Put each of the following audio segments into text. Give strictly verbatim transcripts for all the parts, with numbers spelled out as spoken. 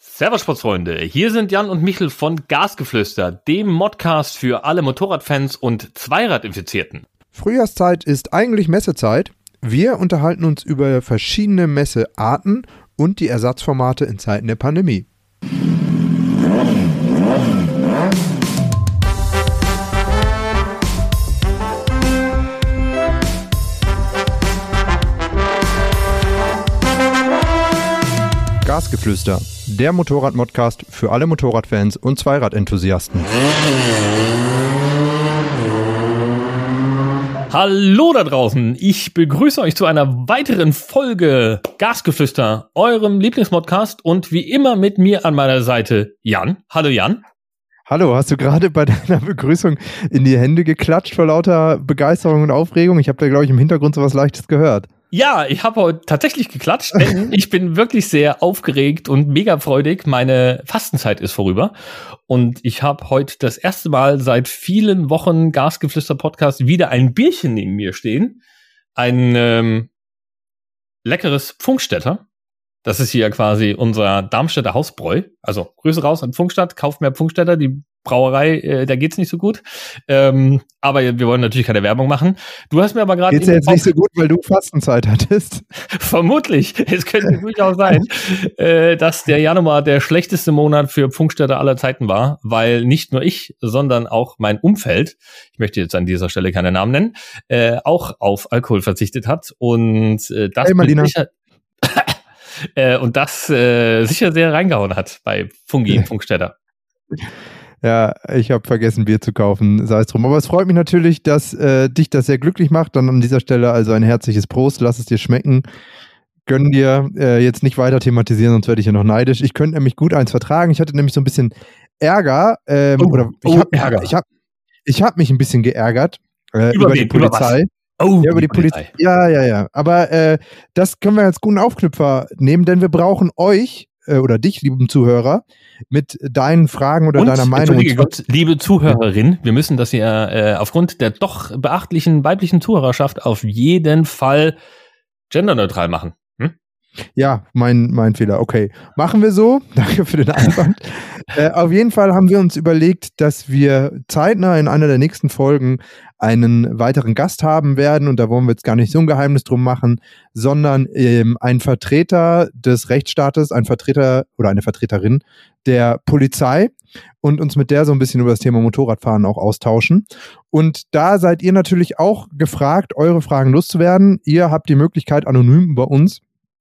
Servus Sportsfreunde, hier sind Jan und Michel von Gasgeflüster, dem Modcast für alle Motorradfans und Zweiradinfizierten. Frühjahrszeit ist eigentlich Messezeit. Wir unterhalten uns über verschiedene Messearten und die Ersatzformate in Zeiten der Pandemie. Gasgeflüster, der Motorrad-Modcast für alle Motorradfans und Zweiradenthusiasten. Hallo da draußen, ich begrüße euch zu einer weiteren Folge Gasgeflüster, eurem Lieblingsmodcast und wie immer mit mir an meiner Seite Jan. Hallo Jan. Hallo, hast du gerade bei deiner Begrüßung in die Hände geklatscht vor lauter Begeisterung und Aufregung? Ich habe da, glaube ich, im Hintergrund so was Leichtes gehört. Ja, ich habe heute tatsächlich geklatscht, denn ich bin wirklich sehr aufgeregt und mega freudig. Meine Fastenzeit ist vorüber und ich habe heute das erste Mal seit vielen Wochen Gasgeflüster-Podcast wieder ein Bierchen neben mir stehen. Ein ähm, leckeres Pfungstädter. Das ist hier quasi unser Darmstädter Hausbräu. Also Grüße raus an Pfungstadt, kauft mehr Pfungstädter, die Brauerei, äh, da geht's nicht so gut. Ähm, aber wir wollen natürlich keine Werbung machen. Du hast mir aber gerade... Geht's ja jetzt nicht so gut, weil du Fastenzeit hattest? Vermutlich. Es könnte durchaus sein, äh, dass der Januar der schlechteste Monat für Pfungstädter aller Zeiten war, weil nicht nur ich, sondern auch mein Umfeld, ich möchte jetzt an dieser Stelle keine Namen nennen, äh, auch auf Alkohol verzichtet hat. Und äh, das hey, Marlina. sicher, äh, und das äh, sicher sehr reingehauen hat bei Fungi Pfungstädter. Ja, ich habe vergessen, Bier zu kaufen, sei es drum. Aber es freut mich natürlich, dass äh, dich das sehr glücklich macht. Dann an dieser Stelle also ein herzliches Prost, lass es dir schmecken. Gönn dir äh, jetzt nicht weiter thematisieren, sonst werde ich ja noch neidisch. Ich könnte nämlich gut eins vertragen. Ich hatte nämlich so ein bisschen Ärger. Ähm, oh, oder ich oh, habe Ärger. ich hab, ich hab mich ein bisschen geärgert äh, über, über wen? die Polizei. Über oh, ja, über die, die Polizei. Poliz- ja, ja, ja. Aber äh, das können wir als guten Aufknüpfer nehmen, denn wir brauchen euch äh, oder dich, lieben Zuhörer, mit deinen Fragen oder und, deiner Meinung. Entschuldige Gott, liebe Zuhörerin, wir müssen das ja äh, aufgrund der doch beachtlichen weiblichen Zuhörerschaft auf jeden Fall genderneutral machen. Hm? Ja, mein, mein Fehler. Okay, machen wir so. Danke für den Einwand. äh, auf jeden Fall haben wir uns überlegt, dass wir zeitnah in einer der nächsten Folgen einen weiteren Gast haben werden und da wollen wir jetzt gar nicht so ein Geheimnis drum machen, sondern ähm, ein Vertreter des Rechtsstaates, ein Vertreter oder eine Vertreterin der Polizei und uns mit der so ein bisschen über das Thema Motorradfahren auch austauschen. Und da seid ihr natürlich auch gefragt, eure Fragen loszuwerden. Ihr habt die Möglichkeit, anonym bei uns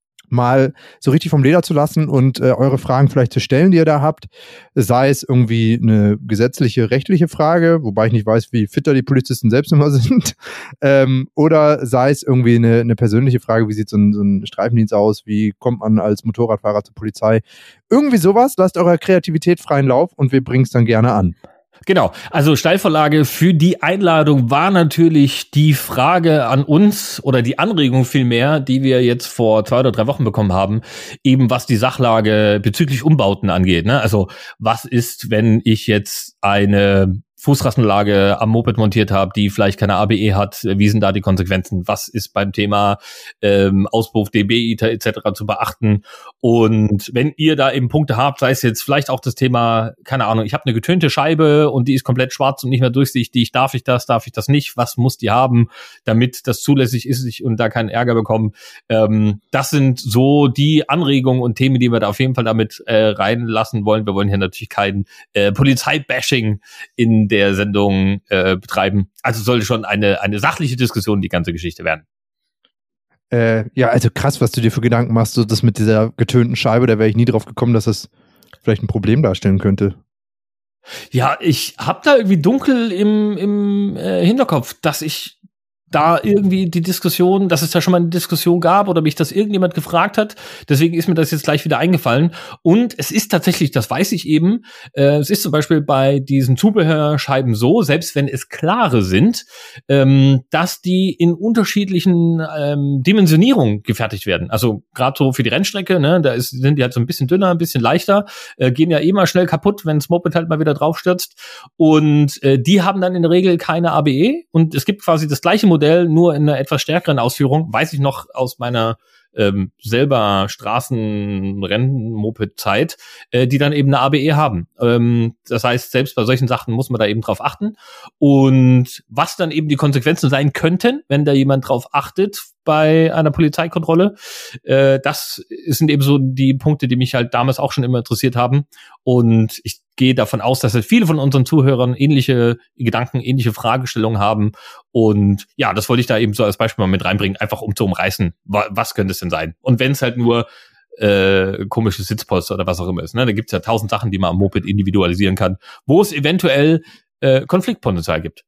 mal so richtig vom Leder zu lassen und äh, eure Fragen vielleicht zu stellen, die ihr da habt. Sei es irgendwie eine gesetzliche, rechtliche Frage, wobei ich nicht weiß, wie fitter die Polizisten selbst immer sind. ähm, oder sei es irgendwie eine, eine persönliche Frage, wie sieht so ein, so ein Streifendienst aus, wie kommt man als Motorradfahrer zur Polizei. Irgendwie sowas, lasst eurer Kreativität freien Lauf und wir bringen es dann gerne an. Genau, also Steilvorlage für die Einladung war natürlich die Frage an uns oder die Anregung vielmehr, die wir jetzt vor zwei oder drei Wochen bekommen haben, eben was die Sachlage bezüglich Umbauten angeht. Ne? Also was ist, wenn ich jetzt eine Fußrassenlage am Moped montiert habe, die vielleicht keine A B E hat, wie sind da die Konsequenzen? Was ist beim Thema ähm, Auspuff, D B et cetera zu beachten? Und wenn ihr da eben Punkte habt, sei es jetzt vielleicht auch das Thema, keine Ahnung, ich habe eine getönte Scheibe und die ist komplett schwarz und nicht mehr durchsichtig, darf ich das, darf ich das nicht? Was muss die haben, damit das zulässig ist und da keinen Ärger bekommen? Ähm, das sind so die Anregungen und Themen, die wir da auf jeden Fall damit äh, reinlassen wollen. Wir wollen hier natürlich kein äh, Polizeibashing in der Sendung äh, betreiben. Also sollte schon eine eine sachliche Diskussion die ganze Geschichte werden. Äh, ja, also krass, was du dir für Gedanken machst, so das mit dieser getönten Scheibe, da wäre ich nie drauf gekommen, dass das vielleicht ein Problem darstellen könnte. Ja, ich habe da irgendwie dunkel im im äh, Hinterkopf, dass ich da irgendwie die Diskussion, dass es da schon mal eine Diskussion gab oder mich das irgendjemand gefragt hat. Deswegen ist mir das jetzt gleich wieder eingefallen. Und es ist tatsächlich, das weiß ich eben, äh, es ist zum Beispiel bei diesen Zubehörscheiben so, selbst wenn es klare sind, ähm, dass die in unterschiedlichen ähm, Dimensionierungen gefertigt werden. Also gerade so für die Rennstrecke, ne, da ist, sind die halt so ein bisschen dünner, ein bisschen leichter, äh, gehen ja eh mal schnell kaputt, wenn das Moped halt mal wieder draufstürzt. Und äh, die haben dann in der Regel keine A B E. Und es gibt quasi das gleiche Modell, nur in einer etwas stärkeren Ausführung. Weiß ich noch aus meiner ähm, selber Straßenrennen-Moped-Zeit, äh, die dann eben eine A B E haben. Ähm, das heißt, selbst bei solchen Sachen muss man da eben drauf achten. Und was dann eben die Konsequenzen sein könnten, wenn da jemand drauf achtet bei einer Polizeikontrolle, äh, das sind eben so die Punkte, die mich halt damals auch schon immer interessiert haben. Und ich gehe davon aus, dass viele von unseren Zuhörern ähnliche Gedanken, ähnliche Fragestellungen haben. Und ja, das wollte ich da eben so als Beispiel mal mit reinbringen, einfach um zu umreißen, wa- was könnte es denn sein? Und wenn es halt nur äh, komische Sitzpolster oder was auch immer ist, ne? Da gibt's ja tausend Sachen, die man am Moped individualisieren kann, wo es eventuell äh, Konfliktpotenzial gibt.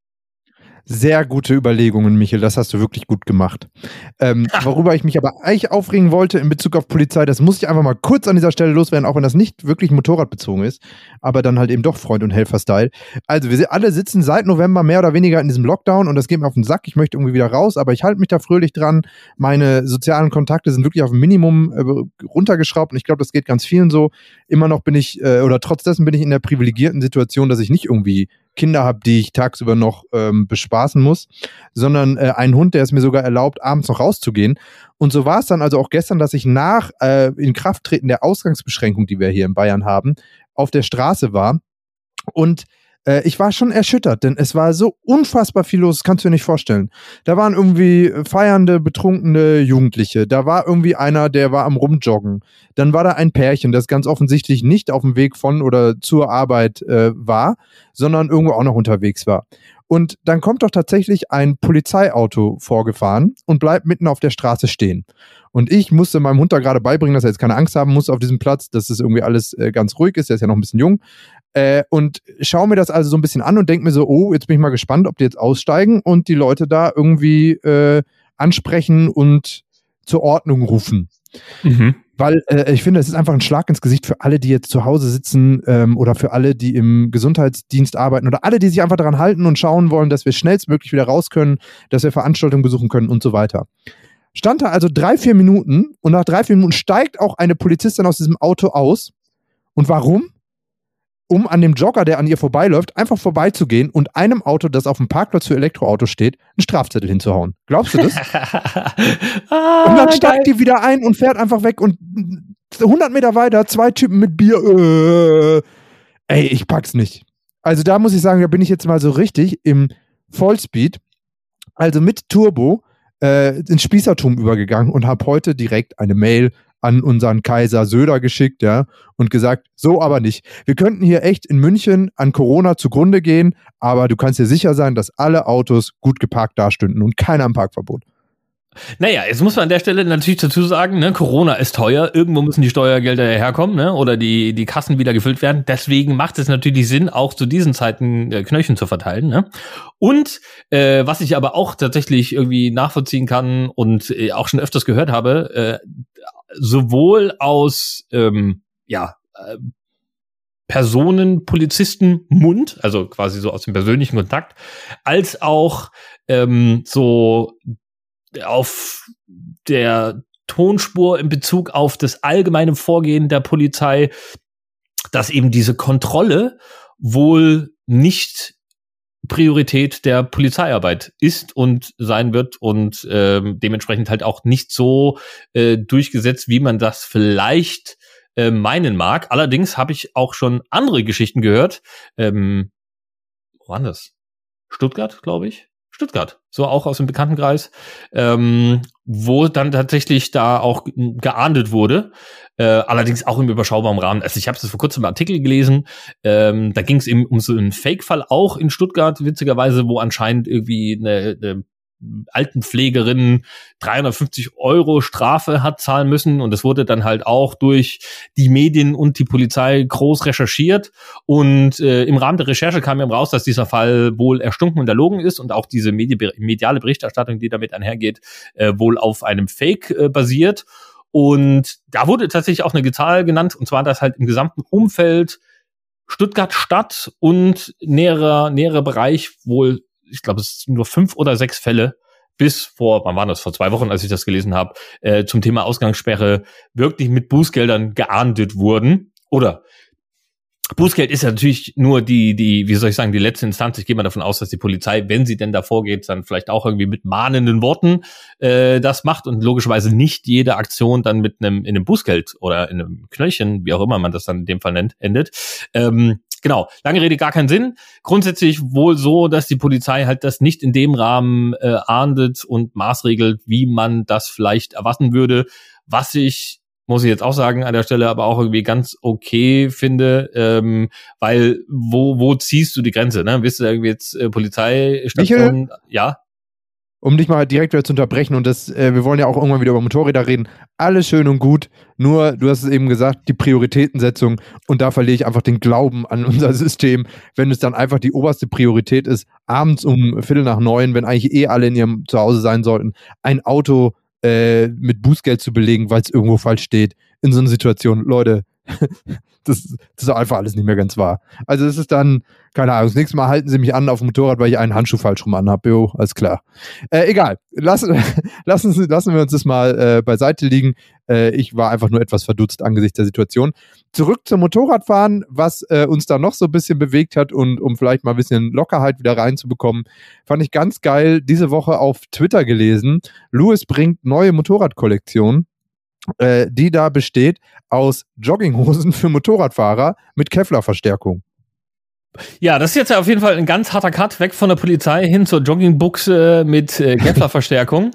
Sehr gute Überlegungen, Michael, das hast du wirklich gut gemacht. Ähm, worüber ich mich aber eigentlich aufregen wollte in Bezug auf Polizei, das muss ich einfach mal kurz an dieser Stelle loswerden, auch wenn das nicht wirklich motorradbezogen ist, aber dann halt eben doch Freund- und Helfer-Style. Also wir alle sitzen seit November mehr oder weniger in diesem Lockdown und das geht mir auf den Sack, ich möchte irgendwie wieder raus, aber ich halte mich da fröhlich dran. Meine sozialen Kontakte sind wirklich auf ein Minimum äh, runtergeschraubt und ich glaube, das geht ganz vielen so. Immer noch bin ich, äh, oder trotz dessen bin ich in der privilegierten Situation, dass ich nicht irgendwie Kinder habe, die ich tagsüber noch ähm, bespaßen muss, sondern äh, einen Hund, der es mir sogar erlaubt, abends noch rauszugehen. Und so war es dann also auch gestern, dass ich nach äh, Inkrafttreten der Ausgangsbeschränkung, die wir hier in Bayern haben, auf der Straße war. Und äh, ich war schon erschüttert, denn es war so unfassbar viel los, das kannst du dir nicht vorstellen. Da waren irgendwie feiernde, betrunkene Jugendliche. Da war irgendwie einer, der war am Rumjoggen. Dann war da ein Pärchen, das ganz offensichtlich nicht auf dem Weg von oder zur Arbeit äh, war, sondern irgendwo auch noch unterwegs war. Und dann kommt doch tatsächlich ein Polizeiauto vorgefahren und bleibt mitten auf der Straße stehen. Und ich musste meinem Hund da gerade beibringen, dass er jetzt keine Angst haben muss auf diesem Platz, dass es irgendwie alles äh, ganz ruhig ist, der ist ja noch ein bisschen jung. Äh, und schaue mir das also so ein bisschen an und denke mir so, oh, jetzt bin ich mal gespannt, ob die jetzt aussteigen und die Leute da irgendwie äh, ansprechen und zur Ordnung rufen. Mhm. Weil äh, ich finde, es ist einfach ein Schlag ins Gesicht für alle, die jetzt zu Hause sitzen ähm, oder für alle, die im Gesundheitsdienst arbeiten oder alle, die sich einfach daran halten und schauen wollen, dass wir schnellstmöglich wieder raus können, dass wir Veranstaltungen besuchen können und so weiter. Stand da also drei, vier Minuten und nach drei, vier Minuten steigt auch eine Polizistin aus diesem Auto aus. Und warum? Um an dem Jogger, der an ihr vorbeiläuft, einfach vorbeizugehen und einem Auto, das auf dem Parkplatz für Elektroautos steht, einen Strafzettel hinzuhauen. Glaubst du das? ah, und dann steigt die wieder ein und fährt einfach weg und hundert Meter weiter, zwei Typen mit Bier. Äh, ey, ich pack's nicht. Also da muss ich sagen, da bin ich jetzt mal so richtig im Vollspeed, also mit Turbo, äh, ins Spießertum übergegangen und habe heute direkt eine Mail an unseren Kaiser Söder geschickt, ja, und gesagt, so aber nicht. Wir könnten hier echt in München an Corona zugrunde gehen, aber du kannst dir sicher sein, dass alle Autos gut geparkt dastünden und keiner am Parkverbot. Naja, jetzt muss man an der Stelle natürlich dazu sagen, ne, Corona ist teuer, irgendwo müssen die Steuergelder herkommen, ne, oder die die Kassen wieder gefüllt werden. Deswegen macht es natürlich Sinn, auch zu diesen Zeiten äh, Knöllchen zu verteilen, ne. Und äh, was ich aber auch tatsächlich irgendwie nachvollziehen kann und äh, auch schon öfters gehört habe, äh, sowohl aus ähm, ja äh, Personen, Polizisten, Mund, also quasi so aus dem persönlichen Kontakt, als auch ähm, so auf der Tonspur in Bezug auf das allgemeine Vorgehen der Polizei, dass eben diese Kontrolle wohl nicht Priorität der Polizeiarbeit ist und sein wird und ähm, dementsprechend halt auch nicht so äh, durchgesetzt, wie man das vielleicht äh, meinen mag. Allerdings habe ich auch schon andere Geschichten gehört. Ähm, wo war das? Stuttgart, glaube ich. Stuttgart, so auch aus dem Bekanntenkreis, ähm, wo dann tatsächlich da auch geahndet wurde, äh, allerdings auch im überschaubaren Rahmen. Also ich habe es vor kurzem im Artikel gelesen, ähm, da ging es eben um so einen Fake-Fall auch in Stuttgart, witzigerweise, wo anscheinend irgendwie eine, eine Altenpflegerin dreihundertfünfzig Euro Strafe hat zahlen müssen und das wurde dann halt auch durch die Medien und die Polizei groß recherchiert und äh, im Rahmen der Recherche kam eben raus, dass dieser Fall wohl erstunken und erlogen ist und auch diese medi- mediale Berichterstattung, die damit einhergeht, äh, wohl auf einem Fake äh, basiert und da wurde tatsächlich auch eine Zahl genannt und zwar, dass halt im gesamten Umfeld Stuttgart Stadt und näherer, näherer Bereich wohl, ich glaube, es sind nur fünf oder sechs Fälle bis vor, wann war das, vor zwei Wochen, als ich das gelesen habe, äh, zum Thema Ausgangssperre wirklich mit Bußgeldern geahndet wurden. Oder Bußgeld ist ja natürlich nur die, die, wie soll ich sagen, die letzte Instanz. Ich gehe mal davon aus, dass die Polizei, wenn sie denn da vorgeht, dann vielleicht auch irgendwie mit mahnenden Worten äh, das macht und logischerweise nicht jede Aktion dann mit einem in einem Bußgeld oder in einem Knöllchen, wie auch immer man das dann in dem Fall nennt, endet. Ähm, genau, lange Rede, gar keinen Sinn. Grundsätzlich wohl so, dass die Polizei halt das nicht in dem Rahmen äh, ahndet und maßregelt, wie man das vielleicht erwarten würde, was ich muss ich jetzt auch sagen, an der Stelle aber auch irgendwie ganz okay finde, ähm, weil wo wo ziehst du die Grenze, ne? Bist du irgendwie jetzt äh, Polizeistation, ja? Um dich mal direkt wieder zu unterbrechen und das, äh, wir wollen ja auch irgendwann wieder über Motorräder reden, alles schön und gut, nur, du hast es eben gesagt, die Prioritätensetzung und da verliere ich einfach den Glauben an unser System, wenn es dann einfach die oberste Priorität ist, abends um Viertel nach neun, wenn eigentlich eh alle in ihrem Zuhause sein sollten, ein Auto mit Bußgeld zu belegen, weil es irgendwo falsch steht. In so einer Situation, Leute, das, das ist einfach alles nicht mehr ganz wahr. Also es ist dann, keine Ahnung, das nächste Mal halten sie mich an auf dem Motorrad, weil ich einen Handschuh falsch rum anhabe. Jo, alles klar. Äh, egal, lassen, lassen, lassen wir uns das mal äh, beiseite liegen. Äh, ich war einfach nur etwas verdutzt angesichts der Situation. Zurück zum Motorradfahren, was äh, uns da noch so ein bisschen bewegt hat und um vielleicht mal ein bisschen Lockerheit wieder reinzubekommen, fand ich ganz geil, diese Woche auf Twitter gelesen. Lewis bringt neue Motorradkollektion, äh, die da besteht aus Jogginghosen für Motorradfahrer mit Kevlar-Verstärkung. Ja, das ist jetzt ja auf jeden Fall ein ganz harter Cut weg von der Polizei hin zur Joggingbuchse mit äh, Kevlar-Verstärkung.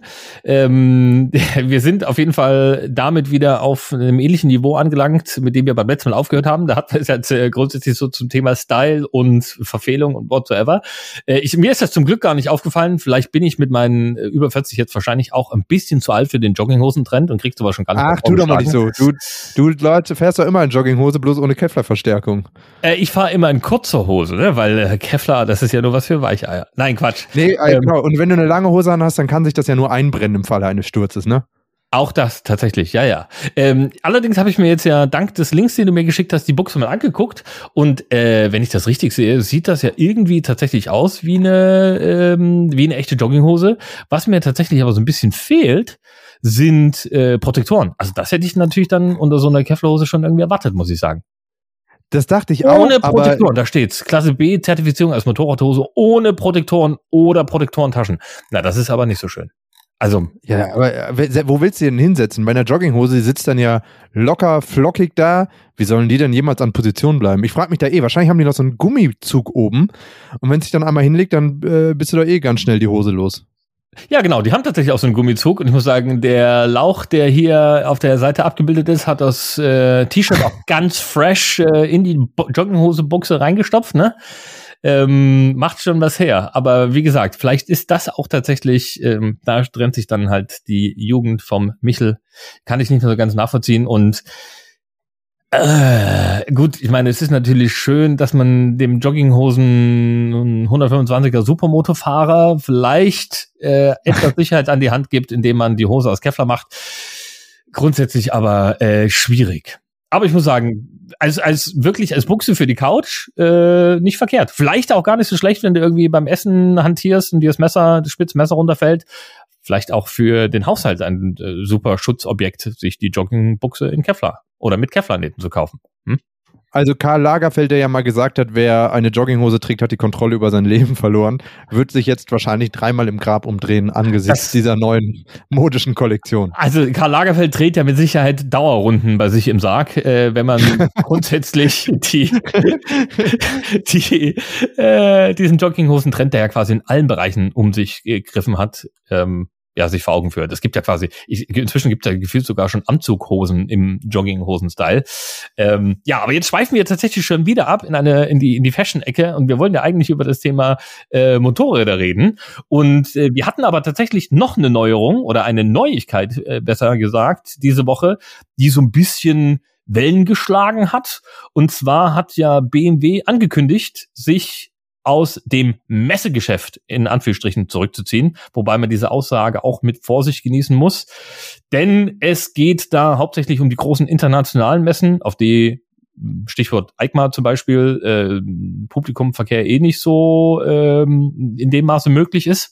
ähm, wir sind auf jeden Fall damit wieder auf einem ähnlichen Niveau angelangt, mit dem wir beim letzten Mal aufgehört haben. Da hatten wir es jetzt äh, grundsätzlich so zum Thema Style und Verfehlung und whatsoever. Äh, ich, mir ist das zum Glück gar nicht aufgefallen. Vielleicht bin ich mit meinen äh, über vierzig jetzt wahrscheinlich auch ein bisschen zu alt für den Jogginghosen-Trend und kriegst aber schon gar nicht. Ach, tu doch mal nicht so. Du, du Leute, fährst doch immer in Jogginghose, bloß ohne Kevlar-Verstärkung. Äh, ich fahre immer in kurzer Hose, ne? Weil äh, Kevlar, das ist ja nur was für Weicheier. Nein, Quatsch. Nee, äh, ähm, genau. Und wenn du eine lange Hose an hast, dann kann sich das ja nur einbrennen im Falle eines Sturzes, ne? Auch das, tatsächlich, ja, ja. Ähm, allerdings habe ich mir jetzt ja dank des Links, den du mir geschickt hast, die Buchse mal angeguckt. Und äh, wenn ich das richtig sehe, sieht das ja irgendwie tatsächlich aus wie eine, ähm, wie eine echte Jogginghose. Was mir tatsächlich aber so ein bisschen fehlt, sind äh, Protektoren. Also das hätte ich natürlich dann unter so einer Kevlarhose schon irgendwie erwartet, muss ich sagen. Das dachte ich auch. Ohne Protektoren, da steht's. Klasse B, Zertifizierung als Motorradhose ohne Protektoren oder Protektorentaschen. Na, das ist aber nicht so schön. Also. Ja, aber wo willst du denn hinsetzen? Bei einer Jogginghose, die sitzt dann ja locker, flockig da. Wie sollen die denn jemals an Position bleiben? Ich frage mich da eh, wahrscheinlich haben die noch so einen Gummizug oben. Und wenn es sich dann einmal hinlegt, dann äh, bist du da eh ganz schnell die Hose los. Ja, genau, die haben tatsächlich auch so einen Gummizug und ich muss sagen, der Lauch, der hier auf der Seite abgebildet ist, hat das äh, T-Shirt auch ganz fresh äh, in die Bo- Jogginghose-Buchse reingestopft, ne? Ähm, macht schon was her. Aber wie gesagt, vielleicht ist das auch tatsächlich, ähm, da trennt sich dann halt die Jugend vom Michel. Kann ich nicht mehr so ganz nachvollziehen und Äh, gut, ich meine, es ist natürlich schön, dass man dem Jogginghosen hundertfünfundzwanziger Supermotofahrer vielleicht äh, etwas Sicherheit an die Hand gibt, indem man die Hose aus Kevlar macht. Grundsätzlich aber äh, schwierig. Aber ich muss sagen, als als wirklich als Buchse für die Couch äh, nicht verkehrt. Vielleicht auch gar nicht so schlecht, wenn du irgendwie beim Essen hantierst und dir das Messer, das spitze Messer runterfällt. Vielleicht auch für den Haushalt ein äh, super Schutzobjekt, sich die Joggingbuchse in Kevlar oder mit Kevlar-Nähten zu kaufen. Hm? Also Karl Lagerfeld, der ja mal gesagt hat, wer eine Jogginghose trägt, hat die Kontrolle über sein Leben verloren, wird sich jetzt wahrscheinlich dreimal im Grab umdrehen angesichts das, dieser neuen modischen Kollektion. Also Karl Lagerfeld dreht ja mit Sicherheit Dauerrunden bei sich im Sarg, äh, wenn man grundsätzlich die, die äh, diesen Jogginghosen-Trend, der ja quasi in allen Bereichen um sich gegriffen hat, ähm, ja, sich vor Augen führt. Es gibt ja quasi, ich, inzwischen gibt es ja gefühlt sogar schon Anzughosen im Jogginghosen-Style. Ähm, ja, aber jetzt schweifen wir tatsächlich schon wieder ab in eine in die in die Fashion-Ecke und wir wollen ja eigentlich über das Thema äh, Motorräder reden. Und äh, wir hatten aber tatsächlich noch eine Neuerung oder eine Neuigkeit, äh, besser gesagt, diese Woche, die so ein bisschen Wellen geschlagen hat. Und zwar hat ja B M W angekündigt, sich aus dem Messegeschäft in Anführungsstrichen zurückzuziehen, wobei man diese Aussage auch mit Vorsicht genießen muss, denn es geht da hauptsächlich um die großen internationalen Messen, auf die Stichwort EICMA zum Beispiel, äh, Publikumverkehr eh nicht so ähm, in dem Maße möglich ist.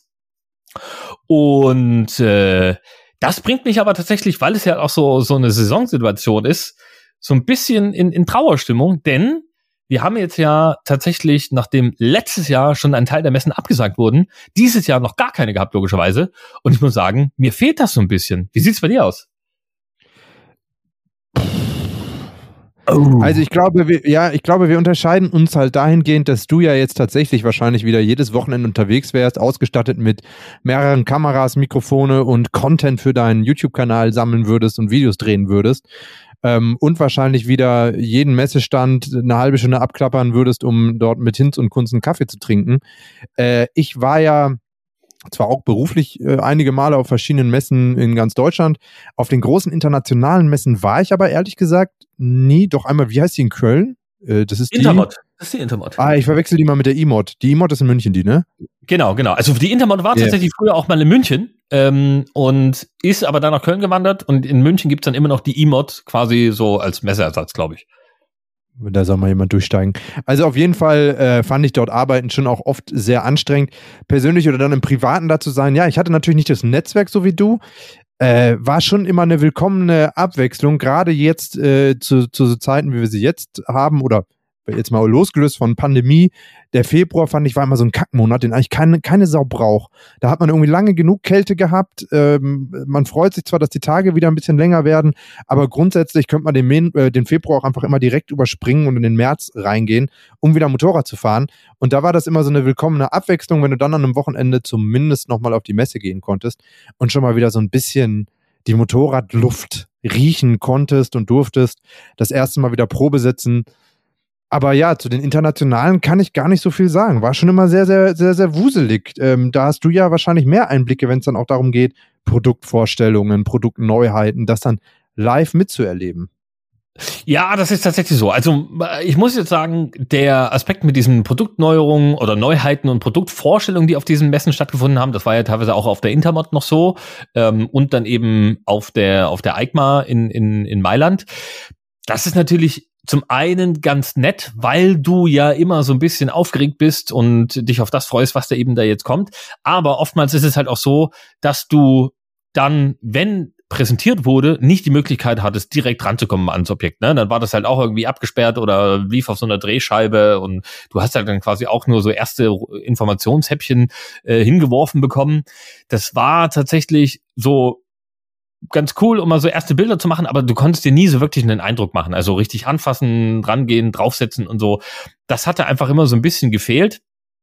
Und äh, das bringt mich aber tatsächlich, weil es ja auch so so eine Saisonsituation ist, so ein bisschen in, in Trauerstimmung, denn wir haben jetzt ja tatsächlich, nachdem letztes Jahr schon ein Teil der Messen abgesagt wurden, dieses Jahr noch gar keine gehabt, logischerweise. Und ich muss sagen, mir fehlt das so ein bisschen. Wie sieht's bei dir aus? Oh. Also ich glaube, wir, ja, ich glaube, wir unterscheiden uns halt dahingehend, dass du ja jetzt tatsächlich wahrscheinlich wieder jedes Wochenende unterwegs wärst, ausgestattet mit mehreren Kameras, Mikrofone und Content für deinen YouTube-Kanal sammeln würdest und Videos drehen würdest. Ähm, und wahrscheinlich wieder jeden Messestand eine halbe Stunde abklappern würdest, um dort mit Hinz und Kunst einen Kaffee zu trinken. Äh, ich war ja zwar auch beruflich äh, einige Male auf verschiedenen Messen in ganz Deutschland. Auf den großen internationalen Messen war ich aber ehrlich gesagt nie. Doch einmal, wie heißt die in Köln? Äh, das ist Intermod. Die, das ist die Intermod. Ah, ich verwechsel die mal mit der E-Mod. Die E-Mod ist in München, die, ne? Genau, genau. Also die Intermod war yeah. tatsächlich früher auch mal in München ähm, und ist aber dann nach Köln gewandert. Und in München gibt's dann immer noch die E-Mod quasi so als Messeersatz, glaube ich. Da soll mal jemand durchsteigen. Also auf jeden Fall äh, fand ich dort Arbeiten schon auch oft sehr anstrengend. Persönlich oder dann im Privaten da zu sein. Ja, ich hatte natürlich nicht das Netzwerk so wie du. Äh, war schon immer eine willkommene Abwechslung. Gerade jetzt äh, zu, zu so Zeiten, wie wir sie jetzt haben oder jetzt mal losgelöst von Pandemie. Der Februar, fand ich, war immer so ein Kackmonat, den eigentlich keine, keine Sau braucht. Da hat man irgendwie lange genug Kälte gehabt. Ähm, man freut sich zwar, dass die Tage wieder ein bisschen länger werden, aber grundsätzlich könnte man den, äh, den Februar auch einfach immer direkt überspringen und in den März reingehen, um wieder Motorrad zu fahren. Und da war das immer so eine willkommene Abwechslung, wenn du dann an einem Wochenende zumindest nochmal auf die Messe gehen konntest und schon mal wieder so ein bisschen die Motorradluft riechen konntest und durftest. Das erste Mal wieder Probe sitzen. Aber ja, zu den Internationalen kann ich gar nicht so viel sagen. War schon immer sehr, sehr, sehr, sehr wuselig. Ähm, da hast du ja wahrscheinlich mehr Einblicke, wenn es dann auch darum geht, Produktvorstellungen, Produktneuheiten, das dann live mitzuerleben. Ja, das ist tatsächlich so. Also ich muss jetzt sagen, der Aspekt mit diesen Produktneuerungen oder Neuheiten und Produktvorstellungen, die auf diesen Messen stattgefunden haben, das war ja teilweise auch auf der Intermod noch so ähm, und dann eben auf der auf der EICMA in, in, in Mailand. Das ist natürlich zum einen ganz nett, weil du ja immer so ein bisschen aufgeregt bist und dich auf das freust, was da eben da jetzt kommt. Aber oftmals ist es halt auch so, dass du dann, wenn präsentiert wurde, nicht die Möglichkeit hattest, direkt ranzukommen ans Objekt. Ne? Dann war das halt auch irgendwie abgesperrt oder lief auf so einer Drehscheibe und du hast halt dann quasi auch nur so erste Informationshäppchen äh, hingeworfen bekommen. Das war tatsächlich so ganz cool, um mal so erste Bilder zu machen, aber du konntest dir nie so wirklich einen Eindruck machen. Also richtig anfassen, rangehen, draufsetzen und so. Das hatte einfach immer so ein bisschen gefehlt.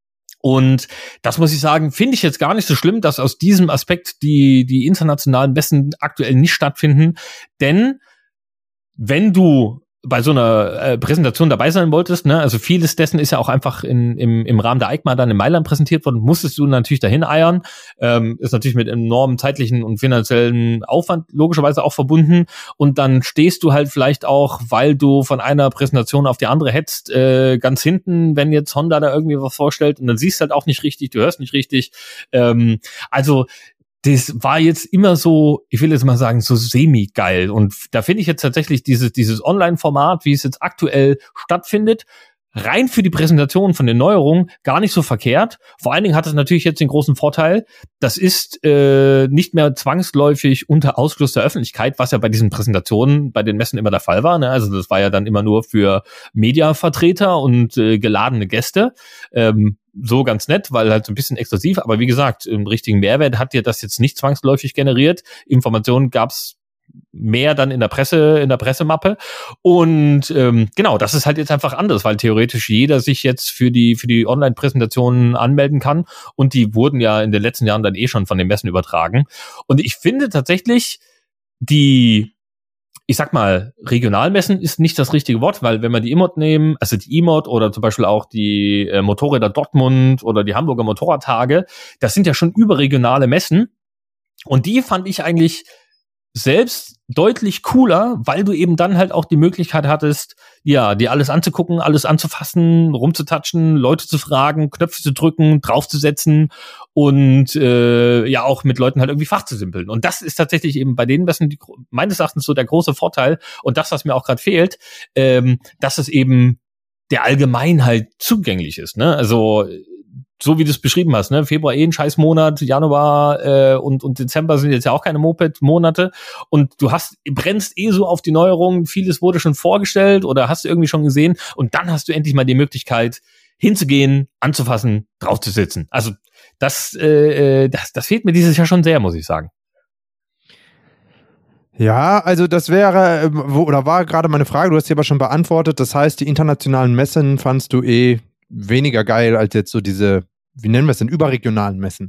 Und das muss ich sagen, finde ich jetzt gar nicht so schlimm, dass aus diesem Aspekt die, die internationalen Messen aktuell nicht stattfinden. Denn wenn du bei so einer äh, Präsentation dabei sein wolltest, ne, also vieles dessen ist ja auch einfach in, im, im Rahmen der EICMA dann in Mailand präsentiert worden, musstest du natürlich dahin eiern, ähm, ist natürlich mit enormem zeitlichen und finanziellen Aufwand logischerweise auch verbunden und dann stehst du halt vielleicht auch, weil du von einer Präsentation auf die andere hetzt, äh, ganz hinten, wenn jetzt Honda da irgendwie was vorstellt und dann siehst du halt auch nicht richtig, du hörst nicht richtig, ähm, also das war jetzt immer so, ich will jetzt mal sagen, so semi-geil. Und da finde ich jetzt tatsächlich dieses, dieses Online-Format, wie es jetzt aktuell stattfindet, rein für die Präsentation von den Neuerungen gar nicht so verkehrt. Vor allen Dingen hat es natürlich jetzt den großen Vorteil, das ist äh, nicht mehr zwangsläufig unter Ausschluss der Öffentlichkeit, was ja bei diesen Präsentationen bei den Messen immer der Fall war. Ne? Also das war ja dann immer nur für Mediavertreter und äh, geladene Gäste. Ähm, so ganz nett, weil halt so ein bisschen exklusiv, aber wie gesagt, im richtigen Mehrwert hat dir das jetzt nicht zwangsläufig generiert. Informationen gab's mehr dann in der Presse, in der Pressemappe. Und ähm, genau, das ist halt jetzt einfach anders, weil theoretisch jeder sich jetzt für die für die Online-Präsentationen anmelden kann. Und die wurden ja in den letzten Jahren dann eh schon von den Messen übertragen. Und ich finde tatsächlich, die ich sag mal, Regionalmessen ist nicht das richtige Wort, weil wenn wir die E-Mod nehmen, also die E-Mod oder zum Beispiel auch die äh, Motorräder Dortmund oder die Hamburger Motorradtage, das sind ja schon überregionale Messen. Und die fand ich eigentlich selbst deutlich cooler, weil du eben dann halt auch die Möglichkeit hattest, ja, dir alles anzugucken, alles anzufassen, rumzutatschen, Leute zu fragen, Knöpfe zu drücken, draufzusetzen und äh, ja auch mit Leuten halt irgendwie fachzusimpeln. Und das ist tatsächlich eben bei den Messen die, meines Erachtens so der große Vorteil und das, was mir auch gerade fehlt, ähm, dass es eben der Allgemeinheit zugänglich ist. Ne? Also so wie du es beschrieben hast, ne, Februar eh ein scheiß Monat, Januar äh, und, und Dezember sind jetzt ja auch keine Moped-Monate und du hast, brennst eh so auf die Neuerungen, vieles wurde schon vorgestellt oder hast du irgendwie schon gesehen und dann hast du endlich mal die Möglichkeit, hinzugehen, anzufassen, drauf zu sitzen. Also das, äh, das, das fehlt mir dieses Jahr schon sehr, muss ich sagen. Ja, also das wäre, wo, oder war gerade meine Frage, du hast sie aber schon beantwortet, das heißt, die internationalen Messen fandst du eh weniger geil als jetzt so diese, wie nennen wir es denn, überregionalen Messen?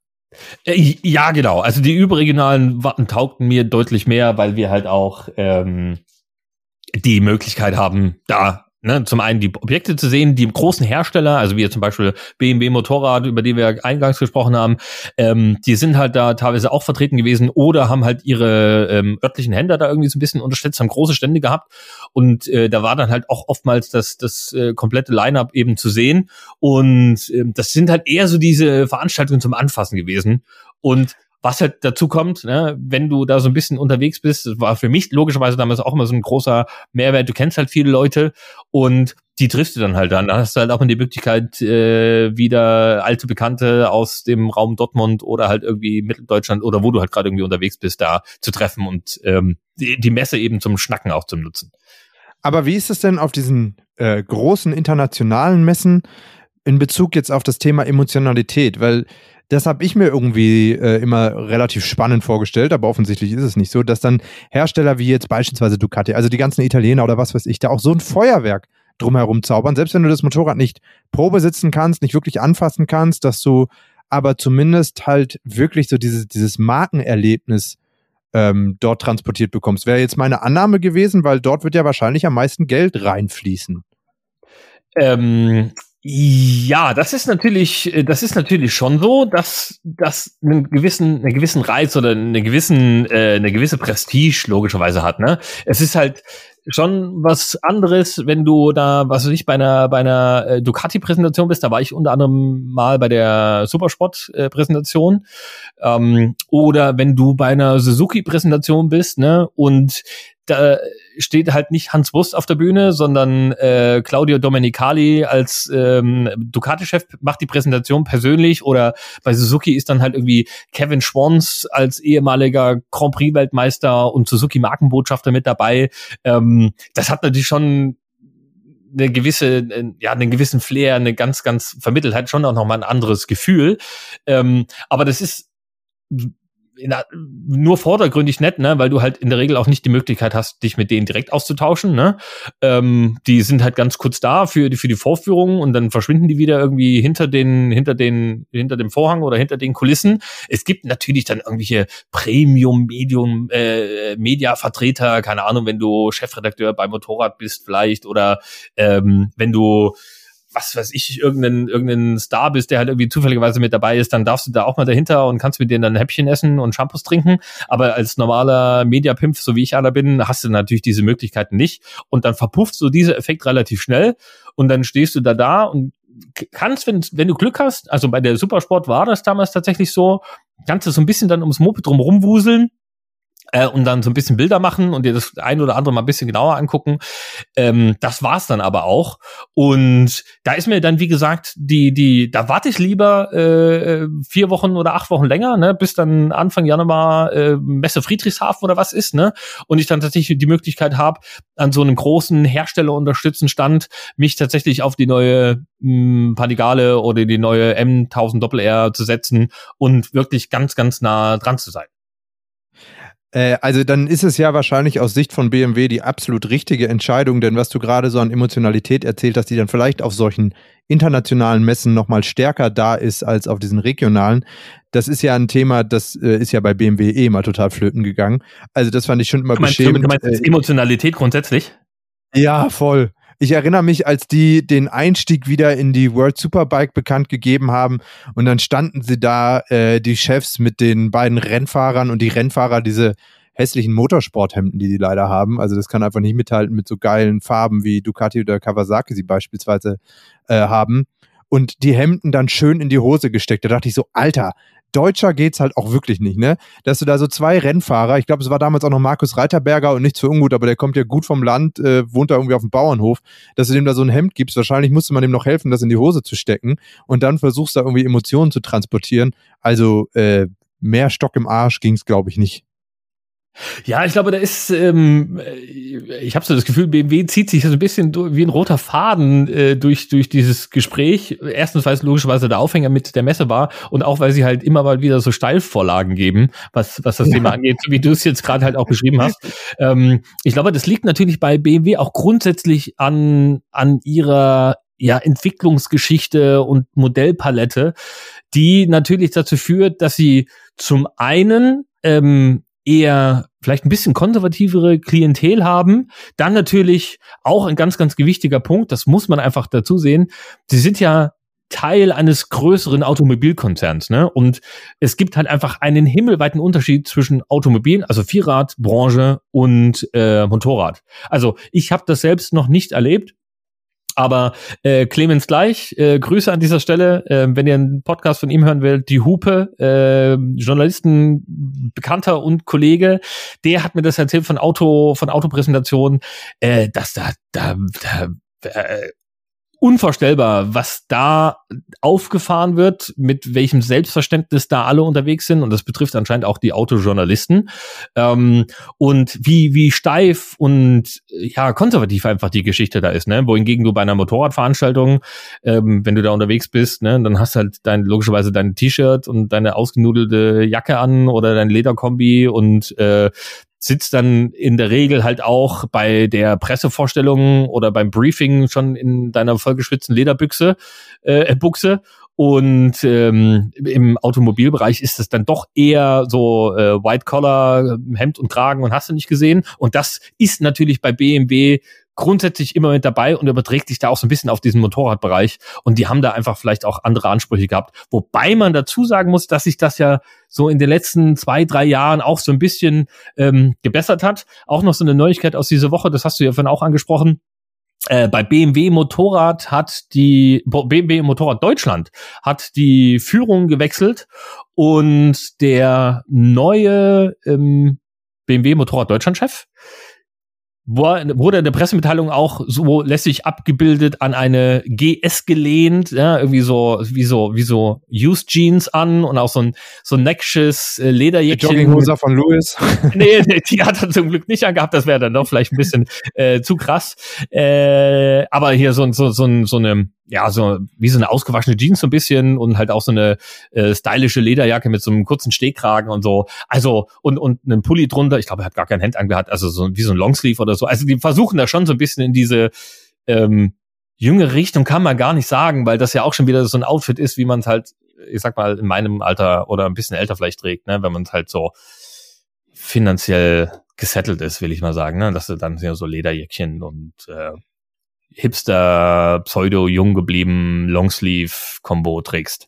Ja, genau. Also die überregionalen Watten taugten mir deutlich mehr, weil wir halt auch ähm, die Möglichkeit haben, da Ne, zum einen die Objekte zu sehen, die großen Hersteller, also wie zum Beispiel B M W Motorrad, über die wir eingangs gesprochen haben, ähm, die sind halt da teilweise auch vertreten gewesen oder haben halt ihre ähm, örtlichen Händler da irgendwie so ein bisschen unterstützt, haben große Stände gehabt und äh, da war dann halt auch oftmals das das äh, komplette Line-Up eben zu sehen und äh, das sind halt eher so diese Veranstaltungen zum Anfassen gewesen und was halt dazu kommt, ne, wenn du da so ein bisschen unterwegs bist, das war für mich logischerweise damals auch immer so ein großer Mehrwert, du kennst halt viele Leute und die triffst du dann halt dann. Da hast du halt auch die Möglichkeit, äh, wieder alte Bekannte aus dem Raum Dortmund oder halt irgendwie Mitteldeutschland oder wo du halt gerade irgendwie unterwegs bist, da zu treffen und ähm, die, die Messe eben zum Schnacken auch zu nutzen. Aber wie ist es denn auf diesen äh, großen internationalen Messen in Bezug jetzt auf das Thema Emotionalität? Weil das habe ich mir irgendwie äh, immer relativ spannend vorgestellt, aber offensichtlich ist es nicht so, dass dann Hersteller wie jetzt beispielsweise Ducati, also die ganzen Italiener oder was weiß ich, da auch so ein Feuerwerk drumherum zaubern, selbst wenn du das Motorrad nicht Probe sitzen kannst, nicht wirklich anfassen kannst, dass du aber zumindest halt wirklich so dieses, dieses Markenerlebnis ähm, dort transportiert bekommst. Wäre jetzt meine Annahme gewesen, weil dort wird ja wahrscheinlich am meisten Geld reinfließen. Ähm... Ja, das ist natürlich, das ist natürlich schon so, dass das einen gewissen, einen gewissen Reiz oder eine gewissen, äh, eine gewisse Prestige logischerweise hat. Ne, es ist halt schon was anderes, wenn du da, was weiß ich, bei einer, bei einer Ducati-Präsentation bist. Da war ich unter anderem mal bei der Supersport-Präsentation. Ähm, oder wenn du bei einer Suzuki-Präsentation bist, ne, und da steht halt nicht Hans Wurst auf der Bühne, sondern äh, Claudio Domenicali als ähm, Ducati-Chef macht die Präsentation persönlich oder bei Suzuki ist dann halt irgendwie Kevin Schwantz als ehemaliger Grand Prix-Weltmeister und Suzuki-Markenbotschafter mit dabei. Ähm, das hat natürlich schon eine gewisse, ja, einen gewissen Flair, eine ganz, ganz vermittelt halt schon auch nochmal ein anderes Gefühl. Ähm, aber das ist Na, nur vordergründig nett, ne, weil du halt in der Regel auch nicht die Möglichkeit hast, dich mit denen direkt auszutauschen, ne. Ähm, die sind halt ganz kurz da für die für die Vorführung und dann verschwinden die wieder irgendwie hinter den hinter den hinter dem Vorhang oder hinter den Kulissen. Es gibt natürlich dann irgendwelche Premium Medium äh, Media Vertreter, keine Ahnung, wenn du Chefredakteur bei Motorrad bist vielleicht oder ähm, wenn du was weiß ich, irgendeinen, irgendeinen Star bist, der halt irgendwie zufälligerweise mit dabei ist, dann darfst du da auch mal dahinter und kannst mit denen dann ein Häppchen essen und Shampoos trinken. Aber als normaler Mediapimp, so wie ich einer bin, hast du natürlich diese Möglichkeiten nicht. Und dann verpufft so dieser Effekt relativ schnell. Und dann stehst du da da und kannst, wenn, wenn du Glück hast, also bei der Supersport war das damals tatsächlich so, kannst du so ein bisschen dann ums Moped drum rumwuseln. Äh, und dann so ein bisschen Bilder machen und dir das ein oder andere mal ein bisschen genauer angucken. Ähm, das war's dann aber auch. Und da ist mir dann, wie gesagt, die, die, da warte ich lieber äh, vier Wochen oder acht Wochen länger, ne, bis dann Anfang Januar äh, Messe Friedrichshafen oder was ist, ne, und ich dann tatsächlich die Möglichkeit habe, an so einem großen Herstellerunterstützten Stand mich tatsächlich auf die neue mh, Panigale oder die neue M tausend Doppel R zu setzen und wirklich ganz, ganz nah dran zu sein. Also dann ist es ja wahrscheinlich aus Sicht von B M W die absolut richtige Entscheidung, denn was du gerade so an Emotionalität erzählt hast, die dann vielleicht auf solchen internationalen Messen nochmal stärker da ist als auf diesen regionalen, das ist ja ein Thema, das äh, ist ja bei B M W eh mal total flöten gegangen. Also das fand ich schon immer du meinst, beschämend. Du meinst äh, Emotionalität grundsätzlich? Ja, voll. Ich erinnere mich, als die den Einstieg wieder in die World Superbike bekannt gegeben haben und dann standen sie da, äh, die Chefs mit den beiden Rennfahrern und die Rennfahrer diese hässlichen Motorsporthemden, die die leider haben. Also das kann einfach nicht mithalten mit so geilen Farben wie Ducati oder Kawasaki sie beispielsweise äh, haben. Und die Hemden dann schön in die Hose gesteckt. Da dachte ich so, Alter, deutscher geht's halt auch wirklich nicht, ne? Dass du da so zwei Rennfahrer, ich glaube, es war damals auch noch Markus Reiterberger und nichts für ungut, aber der kommt ja gut vom Land, äh, wohnt da irgendwie auf dem Bauernhof, dass du dem da so ein Hemd gibst. Wahrscheinlich musste man dem noch helfen, das in die Hose zu stecken und dann versuchst da irgendwie Emotionen zu transportieren. Also äh, mehr Stock im Arsch ging's, glaube ich, nicht. Ja, ich glaube, da ist, ähm, ich habe so das Gefühl, B M W zieht sich so ein bisschen wie ein roter Faden äh, durch durch dieses Gespräch. Erstens, weil es logischerweise der Aufhänger mit der Messe war und auch, weil sie halt immer mal wieder so Steilvorlagen geben, was was das ja. Thema angeht, wie du es jetzt gerade halt auch beschrieben hast. ähm, ich glaube, das liegt natürlich bei B M W auch grundsätzlich an an ihrer ja Entwicklungsgeschichte und Modellpalette, die natürlich dazu führt, dass sie zum einen ähm, eher vielleicht ein bisschen konservativere Klientel haben. Dann natürlich auch ein ganz, ganz gewichtiger Punkt, das muss man einfach dazu sehen. Sie sind ja Teil eines größeren Automobilkonzerns, ne? Und es gibt halt einfach einen himmelweiten Unterschied zwischen Automobil, also Vierradbranche und äh, Motorrad. Also ich habe das selbst noch nicht erlebt. Aber äh, Clemens Gleich, äh, Grüße an dieser Stelle, äh, wenn ihr einen Podcast von ihm hören wollt, die Hupe, äh, Journalisten, Bekannter und Kollege, der hat mir das erzählt von Auto, von Autopräsentationen, äh, dass da, da, da äh, unvorstellbar, was da aufgefahren wird, mit welchem Selbstverständnis da alle unterwegs sind. Und das betrifft anscheinend auch die Autojournalisten. Ähm, und wie wie steif und ja konservativ einfach die Geschichte da ist, ne? Wohingegen du bei einer Motorradveranstaltung, ähm, wenn du da unterwegs bist, ne, dann hast du halt dein logischerweise dein T-Shirt und deine ausgenudelte Jacke an oder dein Lederkombi und äh, sitzt dann in der Regel halt auch bei der Pressevorstellung oder beim Briefing schon in deiner vollgeschwitzten Lederbüchse, äh, Buchse. Und ähm, im Automobilbereich ist es dann doch eher so äh, White-Collar, Hemd und Kragen und hast du nicht gesehen. Und das ist natürlich bei B M W grundsätzlich immer mit dabei und überträgt sich da auch so ein bisschen auf diesen Motorradbereich. Und die haben da einfach vielleicht auch andere Ansprüche gehabt. Wobei man dazu sagen muss, dass sich das ja so in den letzten zwei, drei Jahren auch so ein bisschen ähm, gebessert hat. Auch noch so eine Neuigkeit aus dieser Woche, das hast du ja vorhin auch angesprochen. Äh, bei B M W Motorrad hat die B M W Motorrad Deutschland hat die Führung gewechselt und der neue ähm, B M W Motorrad Deutschland Chef wurde in der Pressemitteilung auch so lässig abgebildet an eine G S gelehnt, ja, irgendwie so, wie so, wie so Used Jeans an und auch so ein, so ein neckisches äh, Lederjäckchen. Die Jogginghose von Louis. Nee, die hat er zum Glück nicht angehabt, das wäre dann doch vielleicht ein bisschen äh, zu krass. Äh, aber hier so, so, so, so eine, ja, so wie so eine ausgewaschene Jeans so ein bisschen und halt auch so eine äh, stylische Lederjacke mit so einem kurzen Stehkragen und so. Also, und und einen Pulli drunter. Ich glaube, er hat gar kein Hemd angehabt, also so wie so ein Longsleeve oder so. Also die versuchen da schon so ein bisschen in diese ähm, jüngere Richtung, kann man gar nicht sagen, weil das ja auch schon wieder so ein Outfit ist, wie man es halt, ich sag mal, in meinem Alter oder ein bisschen älter vielleicht trägt, ne, wenn man es halt so finanziell gesettelt ist, will ich mal sagen, ne, dass du dann ja so Lederjäckchen und äh, Hipster, Pseudo-jung geblieben, Longsleeve-Kombo trägst.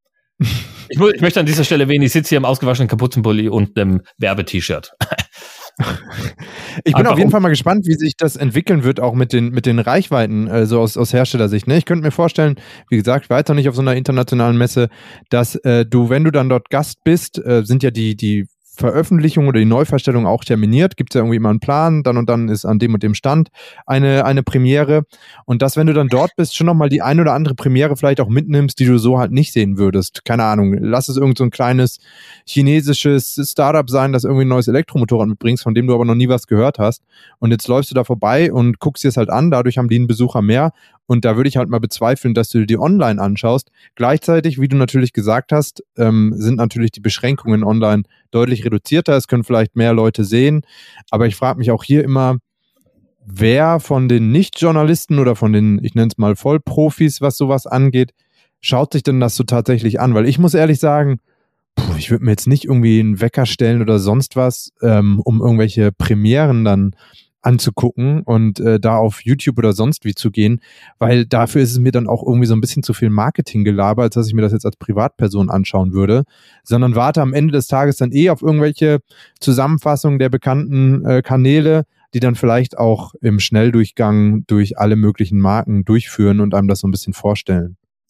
Ich, mu- ich möchte an dieser Stelle erwähnen, ich sitze hier im ausgewaschenen Kapuzenpulli und einem Werbe-T-Shirt. Ich bin Einfach auf jeden um Fall mal gespannt, wie sich das entwickeln wird, auch mit den, mit den Reichweiten, äh, so aus, aus Herstellersicht. Ne? Ich könnte mir vorstellen, wie gesagt, weiter nicht auf so einer internationalen Messe, dass äh, du, wenn du dann dort Gast bist, äh, sind ja die, die Veröffentlichung oder die Neuverstellung auch terminiert, gibt es ja irgendwie immer einen Plan, dann und dann ist an dem und dem Stand eine, eine Premiere und dass, wenn du dann dort bist, schon nochmal die ein oder andere Premiere vielleicht auch mitnimmst, die du so halt nicht sehen würdest. Keine Ahnung, lass es irgend so ein kleines chinesisches Startup sein, das irgendwie ein neues Elektromotorrad mitbringst, von dem du aber noch nie was gehört hast und jetzt läufst du da vorbei und guckst dir es halt an, dadurch haben die einen Besucher mehr. Und da würde ich halt mal bezweifeln, dass du dir die online anschaust. Gleichzeitig, wie du natürlich gesagt hast, ähm, sind natürlich die Beschränkungen online deutlich reduzierter. Es können vielleicht mehr Leute sehen. Aber ich frage mich auch hier immer, wer von den Nicht-Journalisten oder von den, ich nenne es mal Vollprofis, was sowas angeht, schaut sich denn das so tatsächlich an? Weil ich muss ehrlich sagen, puh, ich würde mir jetzt nicht irgendwie einen Wecker stellen oder sonst was, ähm, um irgendwelche Premieren dann anzugucken und äh, da auf YouTube oder sonst wie zu gehen, weil dafür ist es mir dann auch irgendwie so ein bisschen zu viel Marketinggelaber, als dass ich mir das jetzt als Privatperson anschauen würde, sondern warte am Ende des Tages dann eh auf irgendwelche Zusammenfassungen der bekannten äh, Kanäle, die dann vielleicht auch im Schnelldurchgang durch alle möglichen Marken durchführen und einem das so ein bisschen vorstellen.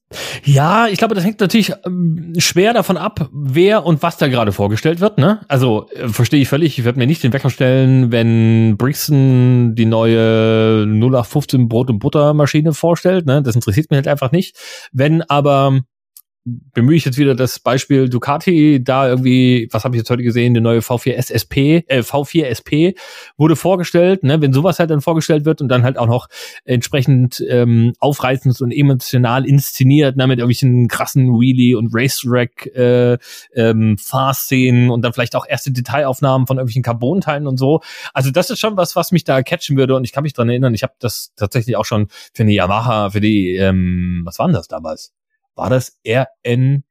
Ja, ich glaube, das hängt natürlich ähm, schwer davon ab, wer und was da gerade vorgestellt wird, ne? Also, äh, verstehe ich völlig, ich werde mir nicht den Wecker stellen, wenn Brixton die neue null acht fünfzehn Brot- und Buttermaschine vorstellt, ne? Das interessiert mich halt einfach nicht. Wenn aber bemühe ich jetzt wieder das Beispiel Ducati, da irgendwie, was habe ich jetzt heute gesehen, die neue V vier S S P, äh, V vier S P wurde vorgestellt, ne, wenn sowas halt dann vorgestellt wird und dann halt auch noch entsprechend ähm, aufreizend und emotional inszeniert, ne, mit irgendwelchen krassen Wheelie- und Racetrack äh, ähm, Fahrszenen und dann vielleicht auch erste Detailaufnahmen von irgendwelchen Carbon-Teilen und so. Also das ist schon was, was mich da catchen würde und ich kann mich dran erinnern, ich habe das tatsächlich auch schon für eine Yamaha, für die, ähm, was war denn das damals? War das R N,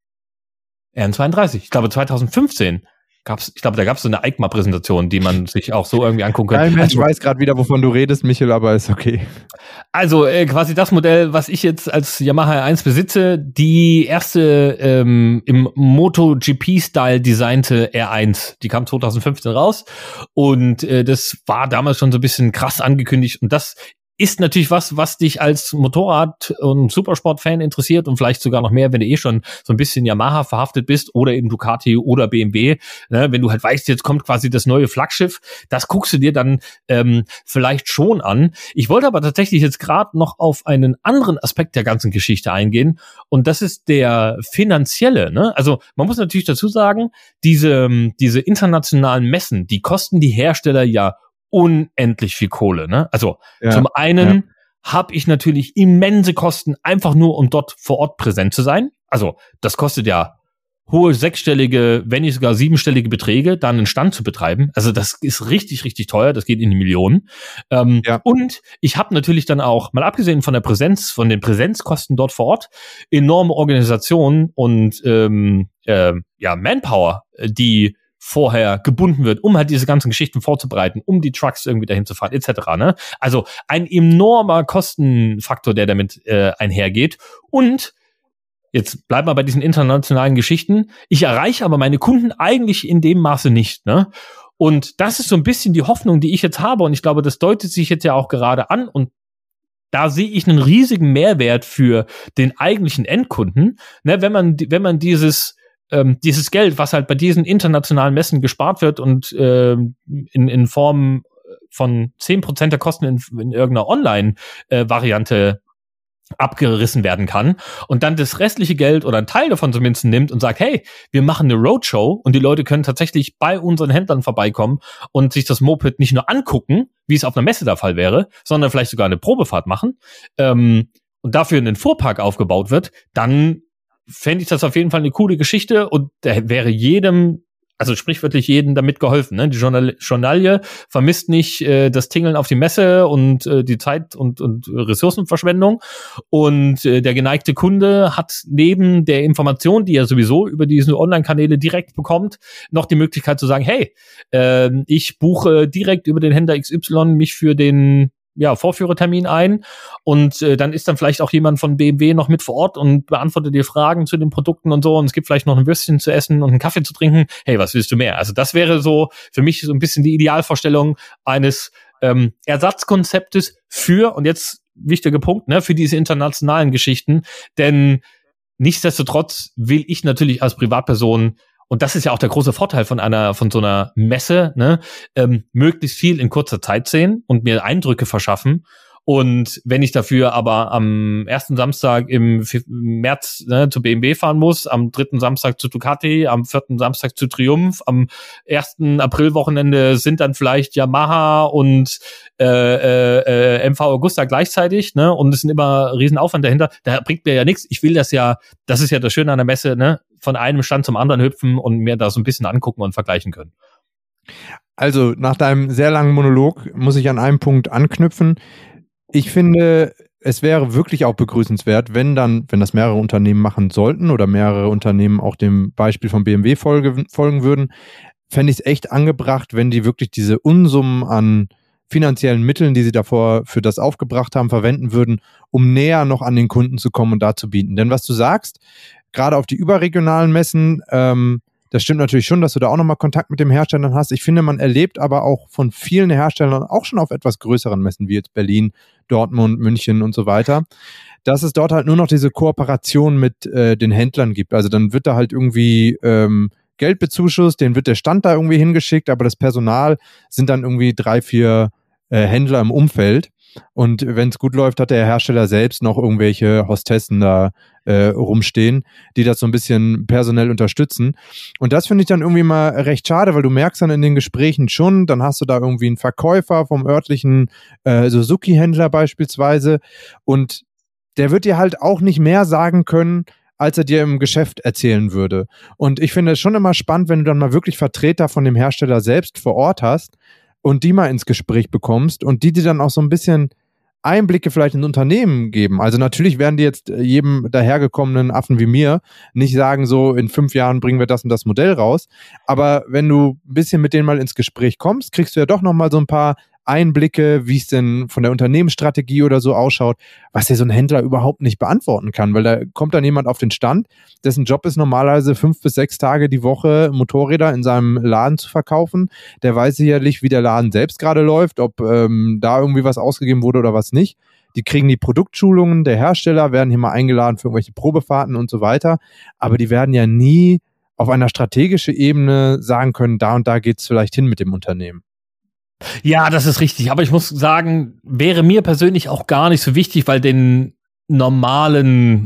R N zweiunddreißig? Ich glaube zweitausendfünfzehn gab's, ich glaube, da gab es so eine EICMA-Präsentation, die man sich auch so irgendwie angucken kann. Kein Mensch also, weiß gerade wieder, wovon du redest, Michael, aber ist okay. Also äh, quasi das Modell, was ich jetzt als Yamaha R eins besitze, die erste ähm, im MotoGP-Style designte R eins, die kam zweitausendfünfzehn raus und äh, das war damals schon so ein bisschen krass angekündigt und das ist natürlich was, was dich als Motorrad- und Supersport-Fan interessiert und vielleicht sogar noch mehr, wenn du eh schon so ein bisschen Yamaha verhaftet bist oder eben Ducati oder B M W. Ne, wenn du halt weißt, jetzt kommt quasi das neue Flaggschiff, das guckst du dir dann ähm, vielleicht schon an. Ich wollte aber tatsächlich jetzt gerade noch auf einen anderen Aspekt der ganzen Geschichte eingehen und das ist der finanzielle. Ne? Also man muss natürlich dazu sagen, diese, diese internationalen Messen, die kosten die Hersteller ja unendlich viel Kohle, ne? Also ja, zum einen ja. habe ich natürlich immense Kosten, einfach nur um dort vor Ort präsent zu sein. Also das kostet ja hohe sechsstellige, wenn nicht sogar siebenstellige Beträge, da einen Stand zu betreiben. Also das ist richtig, richtig teuer, das geht in die Millionen. Ähm, ja. Und ich habe natürlich dann auch, mal abgesehen von der Präsenz, von den Präsenzkosten dort vor Ort, enorme Organisationen und ähm, äh, ja Manpower, die vorher gebunden wird, um halt diese ganzen Geschichten vorzubereiten, um die Trucks irgendwie dahin zu fahren, et cetera. Ne? Also ein enormer Kostenfaktor, der damit äh, einhergeht. Und jetzt bleiben wir bei diesen internationalen Geschichten. Ich erreiche aber meine Kunden eigentlich in dem Maße nicht. Ne? Und das ist so ein bisschen die Hoffnung, die ich jetzt habe. Und ich glaube, das deutet sich jetzt ja auch gerade an. Und da sehe ich einen riesigen Mehrwert für den eigentlichen Endkunden. Ne? Wenn man, wenn man dieses Ähm, dieses Geld, was halt bei diesen internationalen Messen gespart wird und äh, in, in Form von zehn Prozent der Kosten in, in irgendeiner Online-Variante äh, abgerissen werden kann und dann das restliche Geld oder ein Teil davon zumindest nimmt und sagt, hey, wir machen eine Roadshow und die Leute können tatsächlich bei unseren Händlern vorbeikommen und sich das Moped nicht nur angucken, wie es auf einer Messe der Fall wäre, sondern vielleicht sogar eine Probefahrt machen ähm, und dafür einen Fuhrpark aufgebaut wird, dann fände ich das auf jeden Fall eine coole Geschichte und da wäre jedem, also sprichwörtlich jedem damit geholfen. Ne? Die Journal- Journalie vermisst nicht äh, das Tingeln auf die Messe und äh, die Zeit- und, und Ressourcenverschwendung und äh, der geneigte Kunde hat neben der Information, die er sowieso über diese Online-Kanäle direkt bekommt, noch die Möglichkeit zu sagen, hey, äh, ich buche direkt über den Händler X Y mich für den ja, Vorführertermin ein und äh, dann ist dann vielleicht auch jemand von B M W noch mit vor Ort und beantwortet dir Fragen zu den Produkten und so und es gibt vielleicht noch ein Würstchen zu essen und einen Kaffee zu trinken. Hey, was willst du mehr? Also das wäre so für mich so ein bisschen die Idealvorstellung eines ähm, Ersatzkonzeptes für, und jetzt wichtiger Punkt, ne, für diese internationalen Geschichten, denn nichtsdestotrotz will ich natürlich als Privatperson, und das ist ja auch der große Vorteil von einer, von so einer Messe, ne, ähm, möglichst viel in kurzer Zeit sehen und mir Eindrücke verschaffen. Und wenn ich dafür aber am ersten Samstag im März ne, zu B M W fahren muss, am dritten Samstag zu Ducati, am vierten Samstag zu Triumph, am ersten Aprilwochenende sind dann vielleicht Yamaha und äh, äh, M V Agusta gleichzeitig, ne? Und es sind immer Riesenaufwand dahinter. Da bringt mir ja nichts. Ich will das ja, das ist ja das Schöne an der Messe, ne? Von einem Stand zum anderen hüpfen und mir da so ein bisschen angucken und vergleichen können. Also nach deinem sehr langen Monolog muss ich an einem Punkt anknüpfen. Ich finde, es wäre wirklich auch begrüßenswert, wenn dann, wenn das mehrere Unternehmen machen sollten oder mehrere Unternehmen auch dem Beispiel von B M W folge, folgen würden, fände ich es echt angebracht, wenn die wirklich diese Unsummen an finanziellen Mitteln, die sie davor für das aufgebracht haben, verwenden würden, um näher noch an den Kunden zu kommen und da zu bieten. Denn was du sagst, gerade auf die überregionalen Messen, ähm, Das stimmt natürlich schon, dass du da auch nochmal Kontakt mit dem Hersteller hast. Ich finde, man erlebt aber auch von vielen Herstellern, auch schon auf etwas größeren Messen, wie jetzt Berlin, Dortmund, München und so weiter, dass es dort halt nur noch diese Kooperation mit äh, den Händlern gibt. Also dann wird da halt irgendwie ähm, Geld bezuschusst, denen wird der Stand da irgendwie hingeschickt, aber das Personal sind dann irgendwie drei, vier äh, Händler im Umfeld. Und wenn es gut läuft, hat der Hersteller selbst noch irgendwelche Hostessen da äh, rumstehen, die das so ein bisschen personell unterstützen. Und das finde ich dann irgendwie mal recht schade, weil du merkst dann in den Gesprächen schon, dann hast du da irgendwie einen Verkäufer vom örtlichen äh, Suzuki-Händler beispielsweise und der wird dir halt auch nicht mehr sagen können, als er dir im Geschäft erzählen würde. Und ich finde es schon immer spannend, wenn du dann mal wirklich Vertreter von dem Hersteller selbst vor Ort hast und die mal ins Gespräch bekommst und die dir dann auch so ein bisschen Einblicke vielleicht in Unternehmen geben. Also natürlich werden die jetzt jedem dahergekommenen Affen wie mir nicht sagen, so in fünf Jahren bringen wir das und das Modell raus. Aber wenn du ein bisschen mit denen mal ins Gespräch kommst, kriegst du ja doch nochmal so ein paar Einblicke, wie es denn von der Unternehmensstrategie oder so ausschaut, was dir so ein Händler überhaupt nicht beantworten kann, weil da kommt dann jemand auf den Stand, dessen Job ist normalerweise fünf bis sechs Tage die Woche Motorräder in seinem Laden zu verkaufen. Der weiß sicherlich, wie der Laden selbst gerade läuft, ob ähm, da irgendwie was ausgegeben wurde oder was nicht. Die kriegen die Produktschulungen, der Hersteller werden hier mal eingeladen für irgendwelche Probefahrten und so weiter, aber die werden ja nie auf einer strategischen Ebene sagen können, da und da geht's vielleicht hin mit dem Unternehmen. Ja, das ist richtig. Aber ich muss sagen, wäre mir persönlich auch gar nicht so wichtig, weil den normalen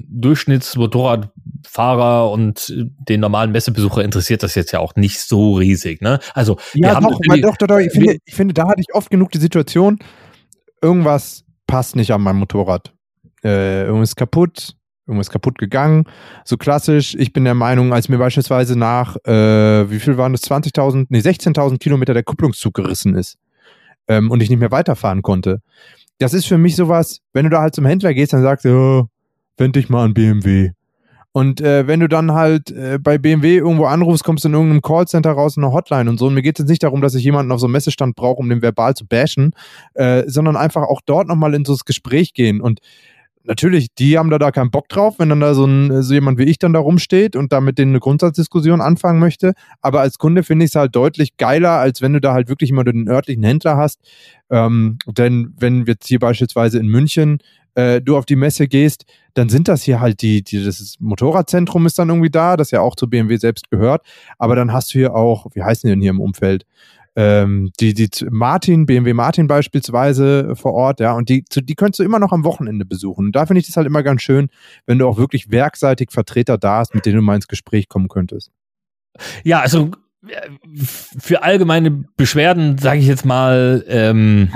Durchschnittsmotorradfahrer und den normalen Messebesucher interessiert das jetzt ja auch nicht so riesig, ne? Also, ja, wir haben doch, weil, doch, doch, doch. Ich finde, ich finde, da hatte ich oft genug die Situation, irgendwas passt nicht an meinem Motorrad. Äh, irgendwas ist kaputt, irgendwas ist kaputt gegangen. So klassisch, ich bin der Meinung, als mir beispielsweise nach, äh, wie viel waren das, zwanzigtausend, nee, sechzehntausend Kilometer der Kupplungszug gerissen ist ähm, und ich nicht mehr weiterfahren konnte. Das ist für mich sowas, wenn du da halt zum Händler gehst, dann sagst du, oh, wend dich mal an B M W. Und äh, wenn du dann halt äh, bei B M W irgendwo anrufst, kommst du in irgendeinem Callcenter raus in einer Hotline und so. Und mir geht es jetzt nicht darum, dass ich jemanden auf so einem Messestand brauche, um den verbal zu bashen, äh, sondern einfach auch dort nochmal in so das Gespräch gehen. Und natürlich, die haben da, da keinen Bock drauf, wenn dann da so, ein, so jemand wie ich dann da rumsteht und da mit denen eine Grundsatzdiskussion anfangen möchte. Aber als Kunde finde ich es halt deutlich geiler, als wenn du da halt wirklich immer den örtlichen Händler hast. Ähm, denn wenn jetzt hier beispielsweise in München äh, du auf die Messe gehst, dann sind das hier halt die, die, das Motorradzentrum ist dann irgendwie da, das ja auch zu B M W selbst gehört. Aber dann hast du hier auch, wie heißen die denn hier im Umfeld? Ähm, die, die Martin, B M W Martin beispielsweise vor Ort, ja, und die, die könntest du immer noch am Wochenende besuchen. Und da finde ich das halt immer ganz schön, wenn du auch wirklich werkseitig Vertreter da hast, mit denen du mal ins Gespräch kommen könntest. Ja, also für allgemeine Beschwerden, sage ich jetzt mal, ähm,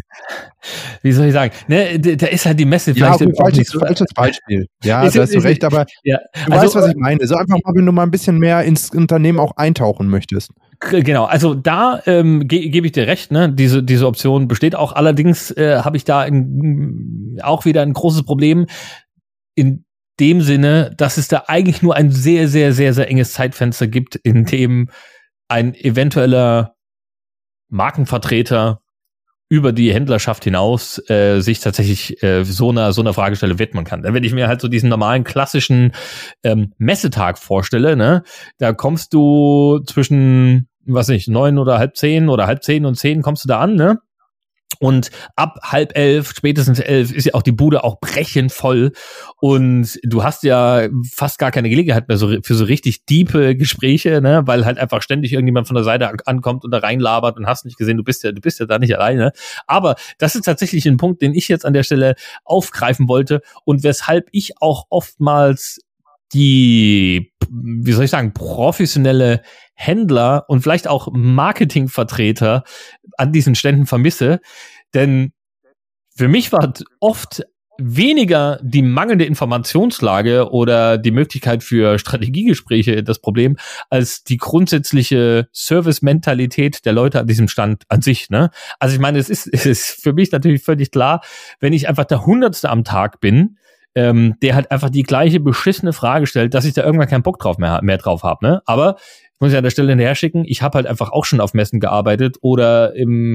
wie soll ich sagen, ne, da ist halt die Messe vielleicht ja, auch falsches, nicht so falsches Beispiel. Ja, ist, da hast du ist, recht, aber ja, du also, weißt, was ich meine. So einfach mal, wenn du mal ein bisschen mehr ins Unternehmen auch eintauchen möchtest. Genau, also da ähm, ge- gebe ich dir recht, ne? Diese diese Option besteht auch. Allerdings äh, habe ich da ein, auch wieder ein großes Problem in dem Sinne, dass es da eigentlich nur ein sehr, sehr, sehr, sehr enges Zeitfenster gibt, in dem ein eventueller Markenvertreter über die Händlerschaft hinaus äh, sich tatsächlich äh, so einer so einer Fragestelle widmen kann. Wenn ich mir halt so diesen normalen klassischen ähm, Messetag vorstelle, ne, da kommst du zwischen, was nicht, neun oder halb zehn oder halb zehn und zehn kommst du da an, ne? Und ab halb elf, spätestens elf, ist ja auch die Bude auch brechend voll. Und du hast ja fast gar keine Gelegenheit mehr so für so richtig diepe Gespräche, ne, weil halt einfach ständig irgendjemand von der Seite ankommt und da reinlabert und hast nicht gesehen, du bist ja, du bist ja da nicht alleine. Aber das ist tatsächlich ein Punkt, den ich jetzt an der Stelle aufgreifen wollte und weshalb ich auch oftmals die, wie soll ich sagen, professionelle Händler und vielleicht auch Marketingvertreter an diesen Ständen vermisse. Denn für mich war oft weniger die mangelnde Informationslage oder die Möglichkeit für Strategiegespräche das Problem, als die grundsätzliche Service-Mentalität der Leute an diesem Stand an sich, ne? Also ich meine, es ist, es ist für mich natürlich völlig klar, wenn ich einfach der Hundertste am Tag bin, ähm, der halt einfach die gleiche beschissene Frage stellt, dass ich da irgendwann keinen Bock drauf mehr, mehr drauf habe, ne? Aber ich muss ja an der Stelle hinterher schicken, ich habe halt einfach auch schon auf Messen gearbeitet oder im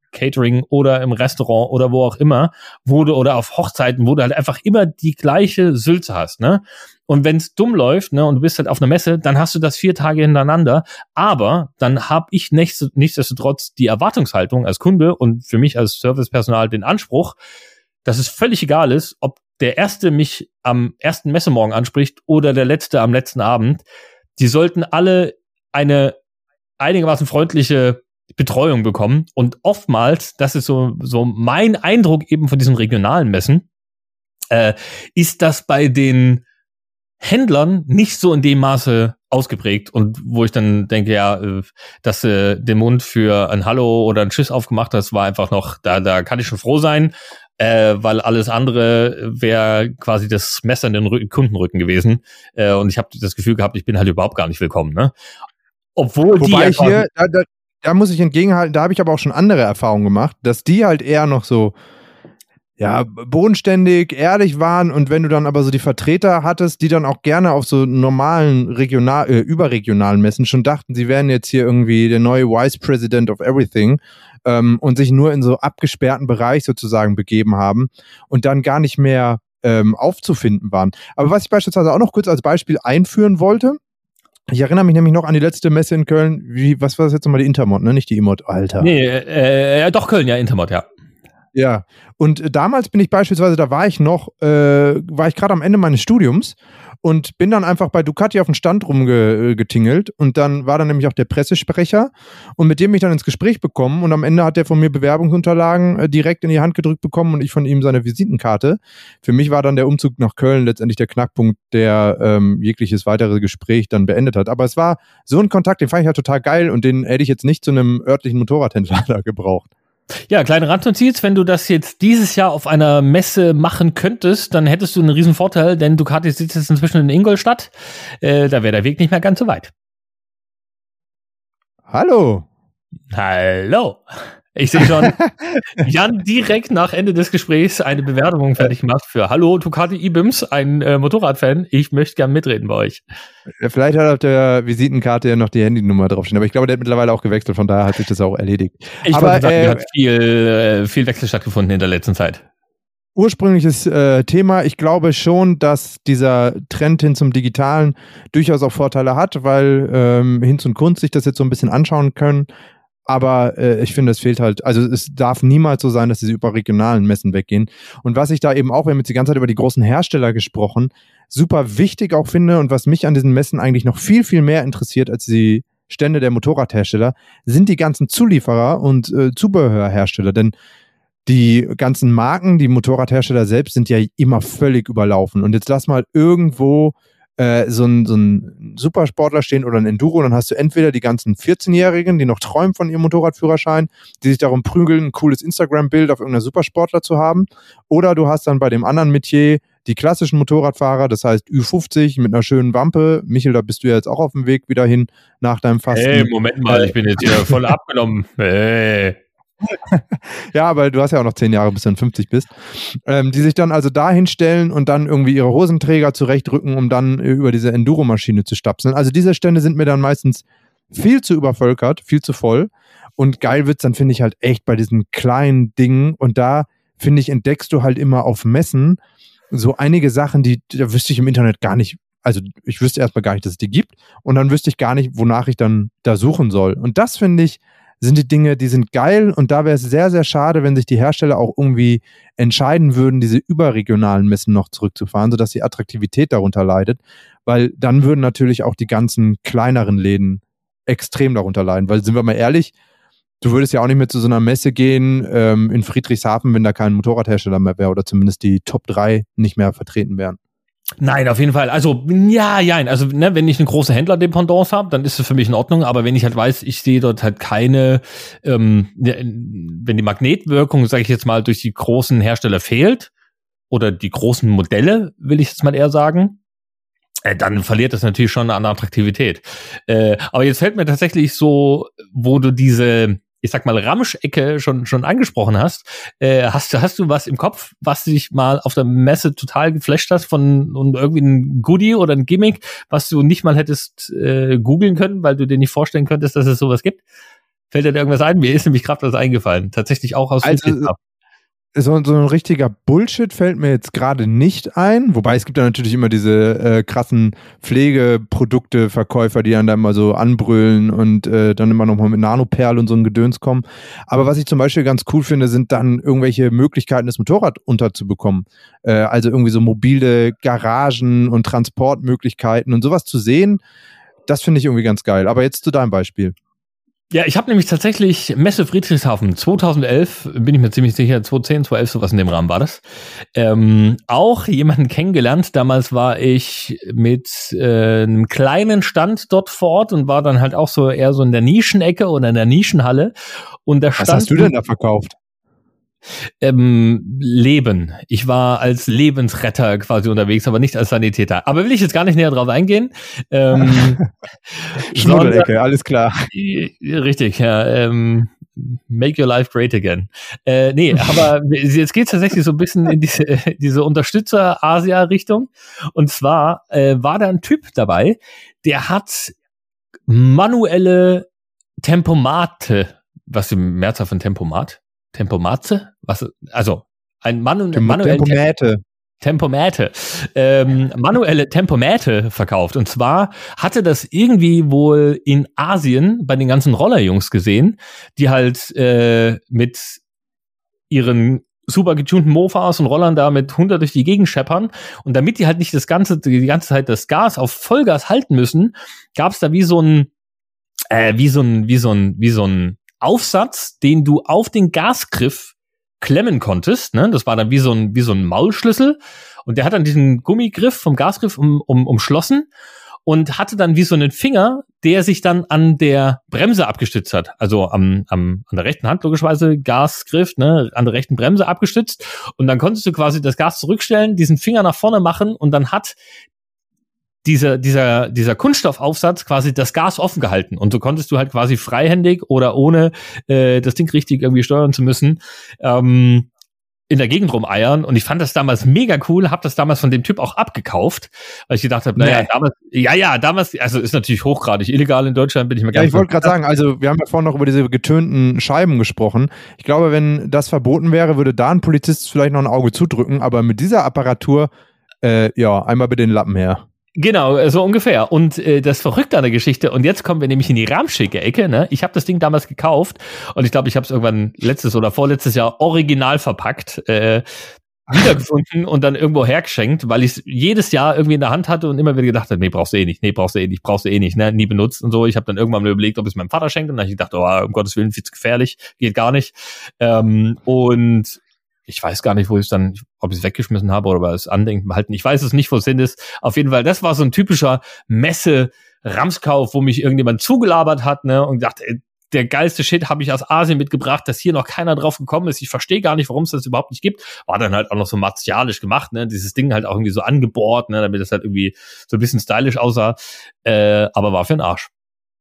Catering oder im Restaurant oder wo auch immer, wo du, oder auf Hochzeiten, wo du halt einfach immer die gleiche Sülze hast, ne? Und wenn es dumm läuft, ne, und du bist halt auf einer Messe, dann hast du das vier Tage hintereinander. Aber dann habe ich nächst, nichtsdestotrotz die Erwartungshaltung als Kunde und für mich als Servicepersonal den Anspruch, dass es völlig egal ist, ob der Erste mich am ersten Messemorgen anspricht oder der Letzte am letzten Abend. Die sollten alle eine einigermaßen freundliche Betreuung bekommen. Und oftmals, das ist so, so mein Eindruck eben von diesen regionalen Messen, äh, ist das bei den Händlern nicht so in dem Maße ausgeprägt und wo ich dann denke, ja, dass äh, den Mund für ein Hallo oder ein Tschüss aufgemacht hast, war einfach noch, da da kann ich schon froh sein, äh, weil alles andere wäre quasi das Messer in den Rücken, Kundenrücken gewesen äh, und ich habe das Gefühl gehabt, ich bin halt überhaupt gar nicht willkommen, ne? Obwohl Wobei die ich hier, da, da, da muss ich entgegenhalten, da habe ich aber auch schon andere Erfahrungen gemacht, dass die halt eher noch so ja, bodenständig, ehrlich waren und wenn du dann aber so die Vertreter hattest, die dann auch gerne auf so normalen, regional, äh, überregionalen Messen schon dachten, sie wären jetzt hier irgendwie der neue Vice President of Everything ähm, und sich nur in so abgesperrten Bereich sozusagen begeben haben und dann gar nicht mehr ähm, aufzufinden waren. Aber was ich beispielsweise auch noch kurz als Beispiel einführen wollte, ich erinnere mich nämlich noch an die letzte Messe in Köln, wie, was war das jetzt nochmal, die Intermod, ne? Nicht die Imod, Alter. Nee, äh, äh, doch Köln, ja, Intermod, ja. Ja, und damals bin ich beispielsweise, da war ich noch, äh, war ich gerade am Ende meines Studiums und bin dann einfach bei Ducati auf dem Stand rumgetingelt und dann war dann nämlich auch der Pressesprecher und mit dem bin ich dann ins Gespräch bekommen und am Ende hat der von mir Bewerbungsunterlagen äh, direkt in die Hand gedrückt bekommen und ich von ihm seine Visitenkarte. Für mich war dann der Umzug nach Köln letztendlich der Knackpunkt, der ähm, jegliches weitere Gespräch dann beendet hat. Aber es war so ein Kontakt, den fand ich halt total geil und den hätte ich jetzt nicht zu einem örtlichen Motorradhändler da gebraucht. Ja, kleine Randnotiz, wenn du das jetzt dieses Jahr auf einer Messe machen könntest, dann hättest du einen riesen Vorteil, denn Ducati sitzt jetzt inzwischen in Ingolstadt. Äh, da wäre der Weg nicht mehr ganz so weit. Hallo. Hallo. Ich sehe schon, Jan direkt nach Ende des Gesprächs eine Bewerbung fertig gemacht für Hallo Ducati E-Bims, ein äh, Motorradfan. Ich möchte gern mitreden bei euch. Vielleicht hat auf der Visitenkarte ja noch die Handynummer draufstehen, aber ich glaube, der hat mittlerweile auch gewechselt, von daher hat sich das auch erledigt. Ich aber wollte sagen, äh, hat viel, äh, viel Wechsel stattgefunden in der letzten Zeit. Ursprüngliches äh, Thema, ich glaube schon, dass dieser Trend hin zum Digitalen durchaus auch Vorteile hat, weil ähm, Hinz und Kunst sich das jetzt so ein bisschen anschauen können. Aber äh, ich finde, es fehlt halt, also es darf niemals so sein, dass diese überregionalen Messen weggehen. Und was ich da eben auch, wir haben jetzt die ganze Zeit über die großen Hersteller gesprochen, super wichtig auch finde und was mich an diesen Messen eigentlich noch viel, viel mehr interessiert als die Stände der Motorradhersteller, sind die ganzen Zulieferer und äh, Zubehörhersteller. Denn die ganzen Marken, die Motorradhersteller selbst sind ja immer völlig überlaufen. Und jetzt lass mal irgendwo so ein, so ein Supersportler stehen oder ein Enduro, dann hast du entweder die ganzen vierzehnjährigen, die noch träumen von ihrem Motorradführerschein, die sich darum prügeln, ein cooles Instagram-Bild auf irgendeiner Supersportler zu haben, oder du hast dann bei dem anderen Metier die klassischen Motorradfahrer, das heißt Ü fünfzig mit einer schönen Wampe. Michel, da bist du ja jetzt auch auf dem Weg wieder hin nach deinem Fasten. Hey, Moment mal, ich bin jetzt hier voll abgenommen. Hey. Ja, aber du hast ja auch noch zehn Jahre, bis du dann fünfzig bist. Ähm, die sich dann also da hinstellen und dann irgendwie ihre Hosenträger zurechtrücken, um dann über diese Enduro-Maschine zu stapseln. Also diese Stände sind mir dann meistens viel zu übervölkert, viel zu voll. Und geil wird's dann, finde ich, halt echt bei diesen kleinen Dingen. Und da, finde ich, entdeckst du halt immer auf Messen so einige Sachen, die, da wüsste ich im Internet gar nicht, also ich wüsste erstmal gar nicht, dass es die gibt. Und dann wüsste ich gar nicht, wonach ich dann da suchen soll. Und das, finde ich, sind die Dinge, die sind geil und da wäre es sehr, sehr schade, wenn sich die Hersteller auch irgendwie entscheiden würden, diese überregionalen Messen noch zurückzufahren, sodass die Attraktivität darunter leidet, weil dann würden natürlich auch die ganzen kleineren Läden extrem darunter leiden, weil sind wir mal ehrlich, du würdest ja auch nicht mehr zu so einer Messe gehen ähm, in Friedrichshafen, wenn da kein Motorradhersteller mehr wäre oder zumindest die Top drei nicht mehr vertreten wären. Nein, auf jeden Fall. Also, ja, ja, also, ne, wenn ich eine große Händlerdependance habe, dann ist es für mich in Ordnung. Aber wenn ich halt weiß, ich sehe dort halt keine, ähm, wenn die Magnetwirkung, sage ich jetzt mal, durch die großen Hersteller fehlt oder die großen Modelle, will ich jetzt mal eher sagen, äh, dann verliert das natürlich schon an Attraktivität. Äh, aber jetzt fällt mir tatsächlich so, wo du diese, ich sag mal, Ramschecke schon schon angesprochen hast, äh, hast du hast du was im Kopf, was dich mal auf der Messe total geflasht hast von und irgendwie ein Goodie oder ein Gimmick, was du nicht mal hättest äh, googeln können, weil du dir nicht vorstellen könntest, dass es sowas gibt? Fällt dir da irgendwas ein? Mir ist nämlich gerade was eingefallen. Tatsächlich auch aus also, so, so ein richtiger Bullshit fällt mir jetzt gerade nicht ein. Wobei es gibt ja natürlich immer diese äh, krassen Pflegeprodukte-Verkäufer, die dann da immer so anbrüllen und äh, dann immer nochmal mit Nanoperl und so ein Gedöns kommen. Aber was ich zum Beispiel ganz cool finde, sind dann irgendwelche Möglichkeiten, das Motorrad unterzubekommen. Äh, also irgendwie so mobile Garagen und Transportmöglichkeiten und sowas zu sehen, das finde ich irgendwie ganz geil. Aber jetzt zu deinem Beispiel. Ja, ich habe nämlich tatsächlich Messe Friedrichshafen zweitausendelf, bin ich mir ziemlich sicher, zweitausendzehn, zweitausendelf, sowas in dem Rahmen war das, ähm, auch jemanden kennengelernt. Damals war ich mit äh, einem kleinen Stand dort vor Ort und war dann halt auch so eher so in der Nischenecke oder in der Nischenhalle. Und da stand, was hast du denn da verkauft? Ähm, Leben. Ich war als Lebensretter quasi unterwegs, aber nicht als Sanitäter. Aber will ich jetzt gar nicht näher drauf eingehen. Ähm, Schmuddelecke, alles klar. Richtig, ja. Ähm, make your life great again. Äh, nee, aber jetzt geht es tatsächlich so ein bisschen in diese, diese Unterstützer-Asia-Richtung. Und zwar äh, war da ein Typ dabei, der hat manuelle Tempomate, was im Mehrzahl von Tempomat? Tempomatze? Was? Also ein Manu Tem- manuelle Tempomäte. Tempomäte. Ähm, manuelle Tempomäte verkauft. Und zwar hatte das irgendwie wohl in Asien bei den ganzen Rollerjungs gesehen, die halt äh, mit ihren super getunten Mofas und Rollern da mit hundert durch die Gegend scheppern. Und damit die halt nicht das ganze, die ganze Zeit das Gas auf Vollgas halten müssen, gab es da wie so ein, äh, wie so ein, wie so ein, wie so ein Aufsatz, den du auf den Gasgriff klemmen konntest, ne? Das war dann wie so ein, wie so ein Maulschlüssel. Und der hat dann diesen Gummigriff vom Gasgriff um, um, umschlossen und hatte dann wie so einen Finger, der sich dann an der Bremse abgestützt hat. Also am, am, an der rechten Hand logischerweise Gasgriff, ne? An der rechten Bremse abgestützt. Und dann konntest du quasi das Gas zurückstellen, diesen Finger nach vorne machen und dann hat dieser, dieser, dieser Kunststoffaufsatz quasi das Gas offen gehalten. Und so konntest du halt quasi freihändig oder ohne äh, das Ding richtig irgendwie steuern zu müssen, ähm, in der Gegend rumeiern. Und ich fand das damals mega cool, hab das damals von dem Typ auch abgekauft, weil ich gedacht habe, naja, nee. damals, ja, ja, damals, also ist natürlich hochgradig illegal in Deutschland, bin ich mir ja, ganz ich wollte gerade sagen, also wir haben ja vorhin noch über diese getönten Scheiben gesprochen. Ich glaube, wenn das verboten wäre, würde da ein Polizist vielleicht noch ein Auge zudrücken, aber mit dieser Apparatur, äh, ja, einmal bitte den Lappen her. Genau, so ungefähr. Und äh, das Verrückte an der Geschichte, und jetzt kommen wir nämlich in die ramschicke Ecke, ne? Ich habe das Ding damals gekauft und ich glaube, ich habe es irgendwann letztes oder vorletztes Jahr original verpackt, äh, wiedergefunden und dann irgendwo hergeschenkt, weil ich es jedes Jahr irgendwie in der Hand hatte und immer wieder gedacht habe, nee, brauchst du eh nicht, nee, brauchst du eh nicht, brauchst du eh nicht, ne? Nie benutzt und so. Ich habe dann irgendwann mal überlegt, ob ich es meinem Vater schenke und dann habe ich gedacht, oh, um Gottes Willen, viel zu gefährlich, geht gar nicht. Ähm, und ich weiß gar nicht, wo ich es dann, ob ich es weggeschmissen habe oder es Andenken behalten. Ich weiß es nicht, wo es hin ist. Auf jeden Fall, das war so ein typischer Messe-Ramskauf, wo mich irgendjemand zugelabert hat, ne, und dachte, ey, der geilste Shit habe ich aus Asien mitgebracht, dass hier noch keiner drauf gekommen ist. Ich verstehe gar nicht, warum es das überhaupt nicht gibt. War dann halt auch noch so martialisch gemacht, ne, dieses Ding halt auch irgendwie so angebohrt, ne, damit es halt irgendwie so ein bisschen stylisch aussah, äh, aber war für den Arsch.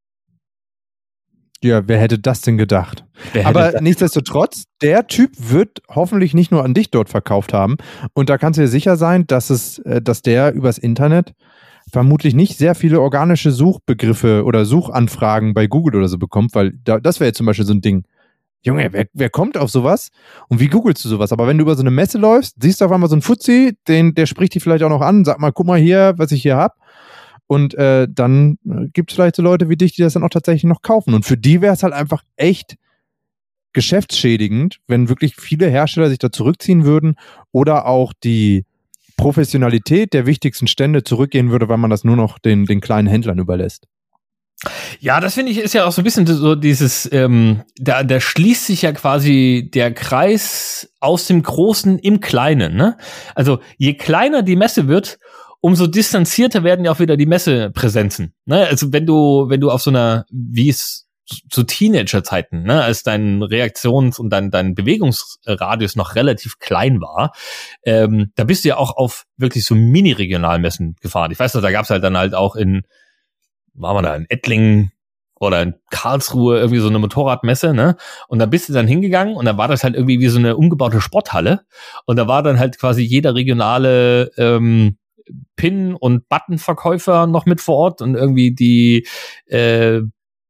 Ja, wer hätte das denn gedacht? Aber nichtsdestotrotz, der Typ wird hoffentlich nicht nur an dich dort verkauft haben. Und da kannst du dir sicher sein, dass es, dass der übers Internet vermutlich nicht sehr viele organische Suchbegriffe oder Suchanfragen bei Google oder so bekommt, weil da, das wäre jetzt zum Beispiel so ein Ding. Junge, wer, wer kommt auf sowas? Und wie googelst du sowas? Aber wenn du über so eine Messe läufst, siehst du auf einmal so einen Fuzzi, den, der spricht dich vielleicht auch noch an, sag mal, guck mal hier, was ich hier hab. Und äh, dann gibt es vielleicht so Leute wie dich, die das dann auch tatsächlich noch kaufen. Und für die wäre es halt einfach echt geschäftsschädigend, wenn wirklich viele Hersteller sich da zurückziehen würden oder auch die Professionalität der wichtigsten Stände zurückgehen würde, weil man das nur noch den, den kleinen Händlern überlässt. Ja, das finde ich ist ja auch so ein bisschen so dieses, ähm, da, da schließt sich ja quasi der Kreis aus dem Großen im Kleinen, ne? Also je kleiner die Messe wird, umso distanzierter werden ja auch wieder die Messepräsenzen. Ne? Also wenn du, wenn du auf so einer, wie es zu Teenager-Zeiten, ne, als dein Reaktions- und dein, dein Bewegungsradius noch relativ klein war, ähm, da bist du ja auch auf wirklich so Mini-Regionalmessen gefahren. Ich weiß noch, da gab's halt dann halt auch in, war man da in Ettlingen oder in Karlsruhe irgendwie so eine Motorradmesse, ne? Und da bist du dann hingegangen und da war das halt irgendwie wie so eine umgebaute Sporthalle und da war dann halt quasi jeder regionale ähm, Pin- und Buttonverkäufer noch mit vor Ort und irgendwie die äh,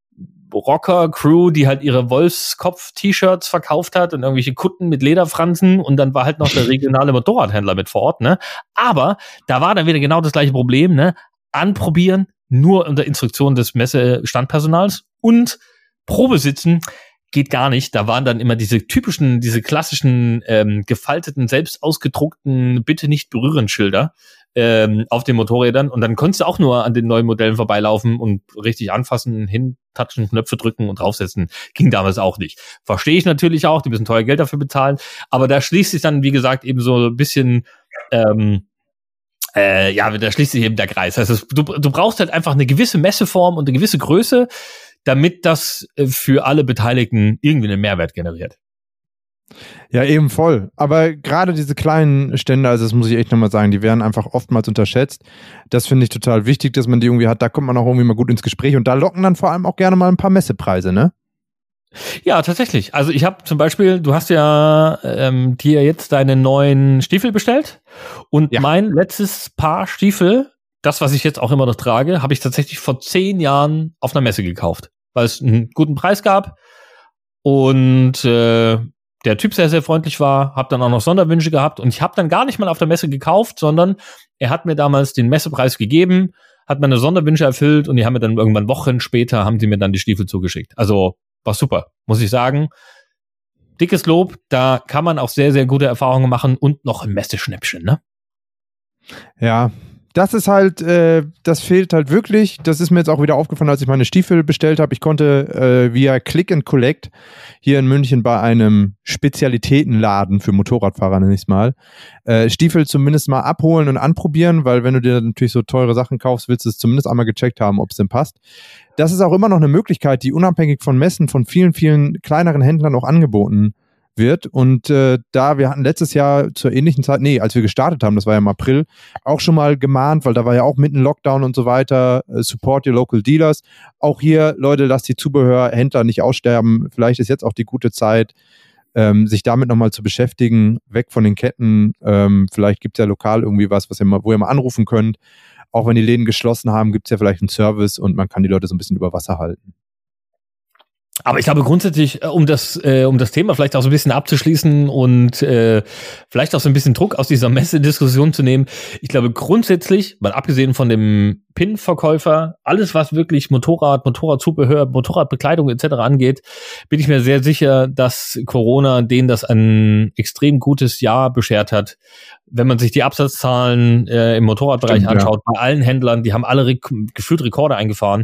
Rocker-Crew, die halt ihre Wolfskopf-T-Shirts verkauft hat und irgendwelche Kutten mit Lederfransen und dann war halt noch der regionale Motorradhändler mit vor Ort, ne? Aber da war dann wieder genau das gleiche Problem, ne? Anprobieren, nur unter Instruktion des Messestandpersonals und Probesitzen geht gar nicht. Da waren dann immer diese typischen, diese klassischen ähm, gefalteten, selbst ausgedruckten Bitte nicht berühren Schilder ähm, auf den Motorrädern und dann konntest du auch nur an den neuen Modellen vorbeilaufen und richtig anfassen, hintatschen, Knöpfe drücken und draufsetzen. Ging damals auch nicht. Verstehe ich natürlich auch, die müssen teuer Geld dafür bezahlen, aber da schließt sich dann, wie gesagt, eben so ein bisschen ähm, äh, ja, da schließt sich eben der Kreis. Also du, du brauchst halt einfach eine gewisse Messeform und eine gewisse Größe, damit das für alle Beteiligten irgendwie einen Mehrwert generiert. Ja, eben voll. Aber gerade diese kleinen Stände, also das muss ich echt nochmal sagen, die werden einfach oftmals unterschätzt. Das finde ich total wichtig, dass man die irgendwie hat. Da kommt man auch irgendwie mal gut ins Gespräch und da locken dann vor allem auch gerne mal ein paar Messepreise, ne? Ja, tatsächlich. Also ich habe zum Beispiel, du hast ja ähm, dir jetzt deine neuen Stiefel bestellt und ja. Mein letztes Paar Stiefel, das, was ich jetzt auch immer noch trage, habe ich tatsächlich vor zehn Jahren auf einer Messe gekauft, weil es einen guten Preis gab und äh, der Typ sehr, sehr freundlich war, habe dann auch noch Sonderwünsche gehabt und ich habe dann gar nicht mal auf der Messe gekauft, sondern er hat mir damals den Messepreis gegeben, hat meine Sonderwünsche erfüllt und die haben mir dann irgendwann Wochen später, haben sie mir dann die Stiefel zugeschickt. Also war super, muss ich sagen. Dickes Lob, da kann man auch sehr, sehr gute Erfahrungen machen und noch ein Messeschnäppchen, ne? Ja, das ist halt, äh, das fehlt halt wirklich. Das ist mir jetzt auch wieder aufgefallen, als ich meine Stiefel bestellt habe. Ich konnte äh, via Click and Collect hier in München bei einem Spezialitätenladen für Motorradfahrer, nenne ich es mal, äh, Stiefel zumindest mal abholen und anprobieren, weil wenn du dir natürlich so teure Sachen kaufst, willst du es zumindest einmal gecheckt haben, ob es denn passt. Das ist auch immer noch eine Möglichkeit, die unabhängig von Messen von vielen, vielen kleineren Händlern auch angeboten wird. Und äh, da, wir hatten letztes Jahr zur ähnlichen Zeit, nee, als wir gestartet haben, das war ja im April, auch schon mal gemahnt, weil da war ja auch mitten Lockdown und so weiter, äh, support your local dealers. Auch hier, Leute, lasst die Zubehörhändler nicht aussterben. Vielleicht ist jetzt auch die gute Zeit, ähm, sich damit nochmal zu beschäftigen, weg von den Ketten. Ähm, vielleicht gibt es ja lokal irgendwie was, was ihr mal, wo ihr mal anrufen könnt. Auch wenn die Läden geschlossen haben, gibt es ja vielleicht einen Service und man kann die Leute so ein bisschen über Wasser halten. Aber ich glaube grundsätzlich, um das, äh, um das Thema vielleicht auch so ein bisschen abzuschließen und äh, vielleicht auch so ein bisschen Druck aus dieser Messediskussion zu nehmen, ich glaube grundsätzlich, mal abgesehen von dem Pin-Verkäufer, alles was wirklich Motorrad, Motorradzubehör, Motorradbekleidung et cetera angeht, bin ich mir sehr sicher, dass Corona denen das ein extrem gutes Jahr beschert hat. Wenn man sich die Absatzzahlen äh, im Motorradbereich Stimmt, anschaut, ja. Bei allen Händlern, die haben alle re- gefühlt Rekorde eingefahren.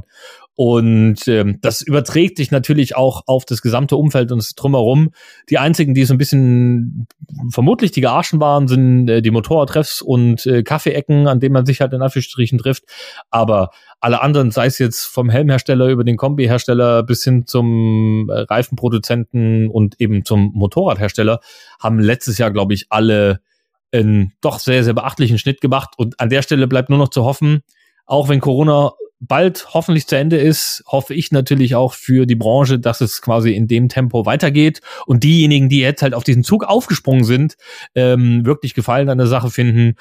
Und ähm, das überträgt sich natürlich auch auf das gesamte Umfeld und das Drumherum. Die einzigen, die so ein bisschen vermutlich die Gearschen waren, sind äh, die Motorradtreffs und äh, Kaffeeecken, an denen man sich halt in Anführungsstrichen trifft. Aber alle anderen, sei es jetzt vom Helmhersteller über den Kombihersteller bis hin zum äh, Reifenproduzenten und eben zum Motorradhersteller, haben letztes Jahr, glaube ich, alle einen doch sehr, sehr beachtlichen Schnitt gemacht. Und an der Stelle bleibt nur noch zu hoffen, auch wenn Corona bald hoffentlich zu Ende ist, hoffe ich natürlich auch für die Branche, dass es quasi in dem Tempo weitergeht und diejenigen, die jetzt halt auf diesen Zug aufgesprungen sind, ähm, wirklich Gefallen an der Sache finden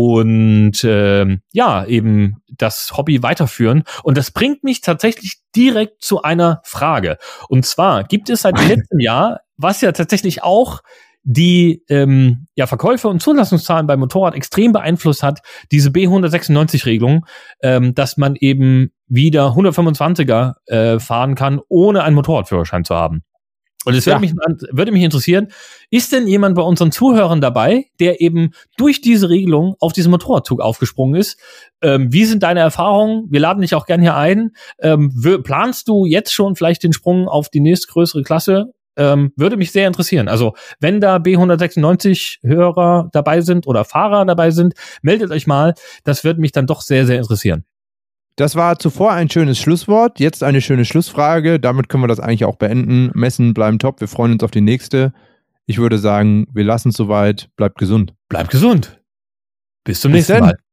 und ähm, ja, eben das Hobby weiterführen. Und das bringt mich tatsächlich direkt zu einer Frage. Und zwar gibt es seit letztem Jahr, was ja tatsächlich auch die ähm, ja Verkäufe und Zulassungszahlen beim Motorrad extrem beeinflusst hat, diese B hundertsechsundneunzig-Regelung, ähm, dass man eben wieder hundertfünfundzwanziger äh, fahren kann, ohne einen Motorradführerschein zu haben. Und es ja. würde, mich, würde mich interessieren, ist denn jemand bei unseren Zuhörern dabei, der eben durch diese Regelung auf diesen Motorradzug aufgesprungen ist? Ähm, wie sind deine Erfahrungen? Wir laden dich auch gern hier ein. Ähm, w- planst du jetzt schon vielleicht den Sprung auf die nächstgrößere Klasse? Ähm, würde mich sehr interessieren. Also, wenn da B hundertsechsundneunzig Hörer dabei sind oder Fahrer dabei sind, meldet euch mal. Das würde mich dann doch sehr, sehr interessieren. Das war zuvor ein schönes Schlusswort. Jetzt eine schöne Schlussfrage. Damit können wir das eigentlich auch beenden. Messen bleiben top. Wir freuen uns auf die nächste. Ich würde sagen, wir lassen es soweit. Bleibt gesund. Bleibt gesund. Bis zum Bis nächsten denn. Mal.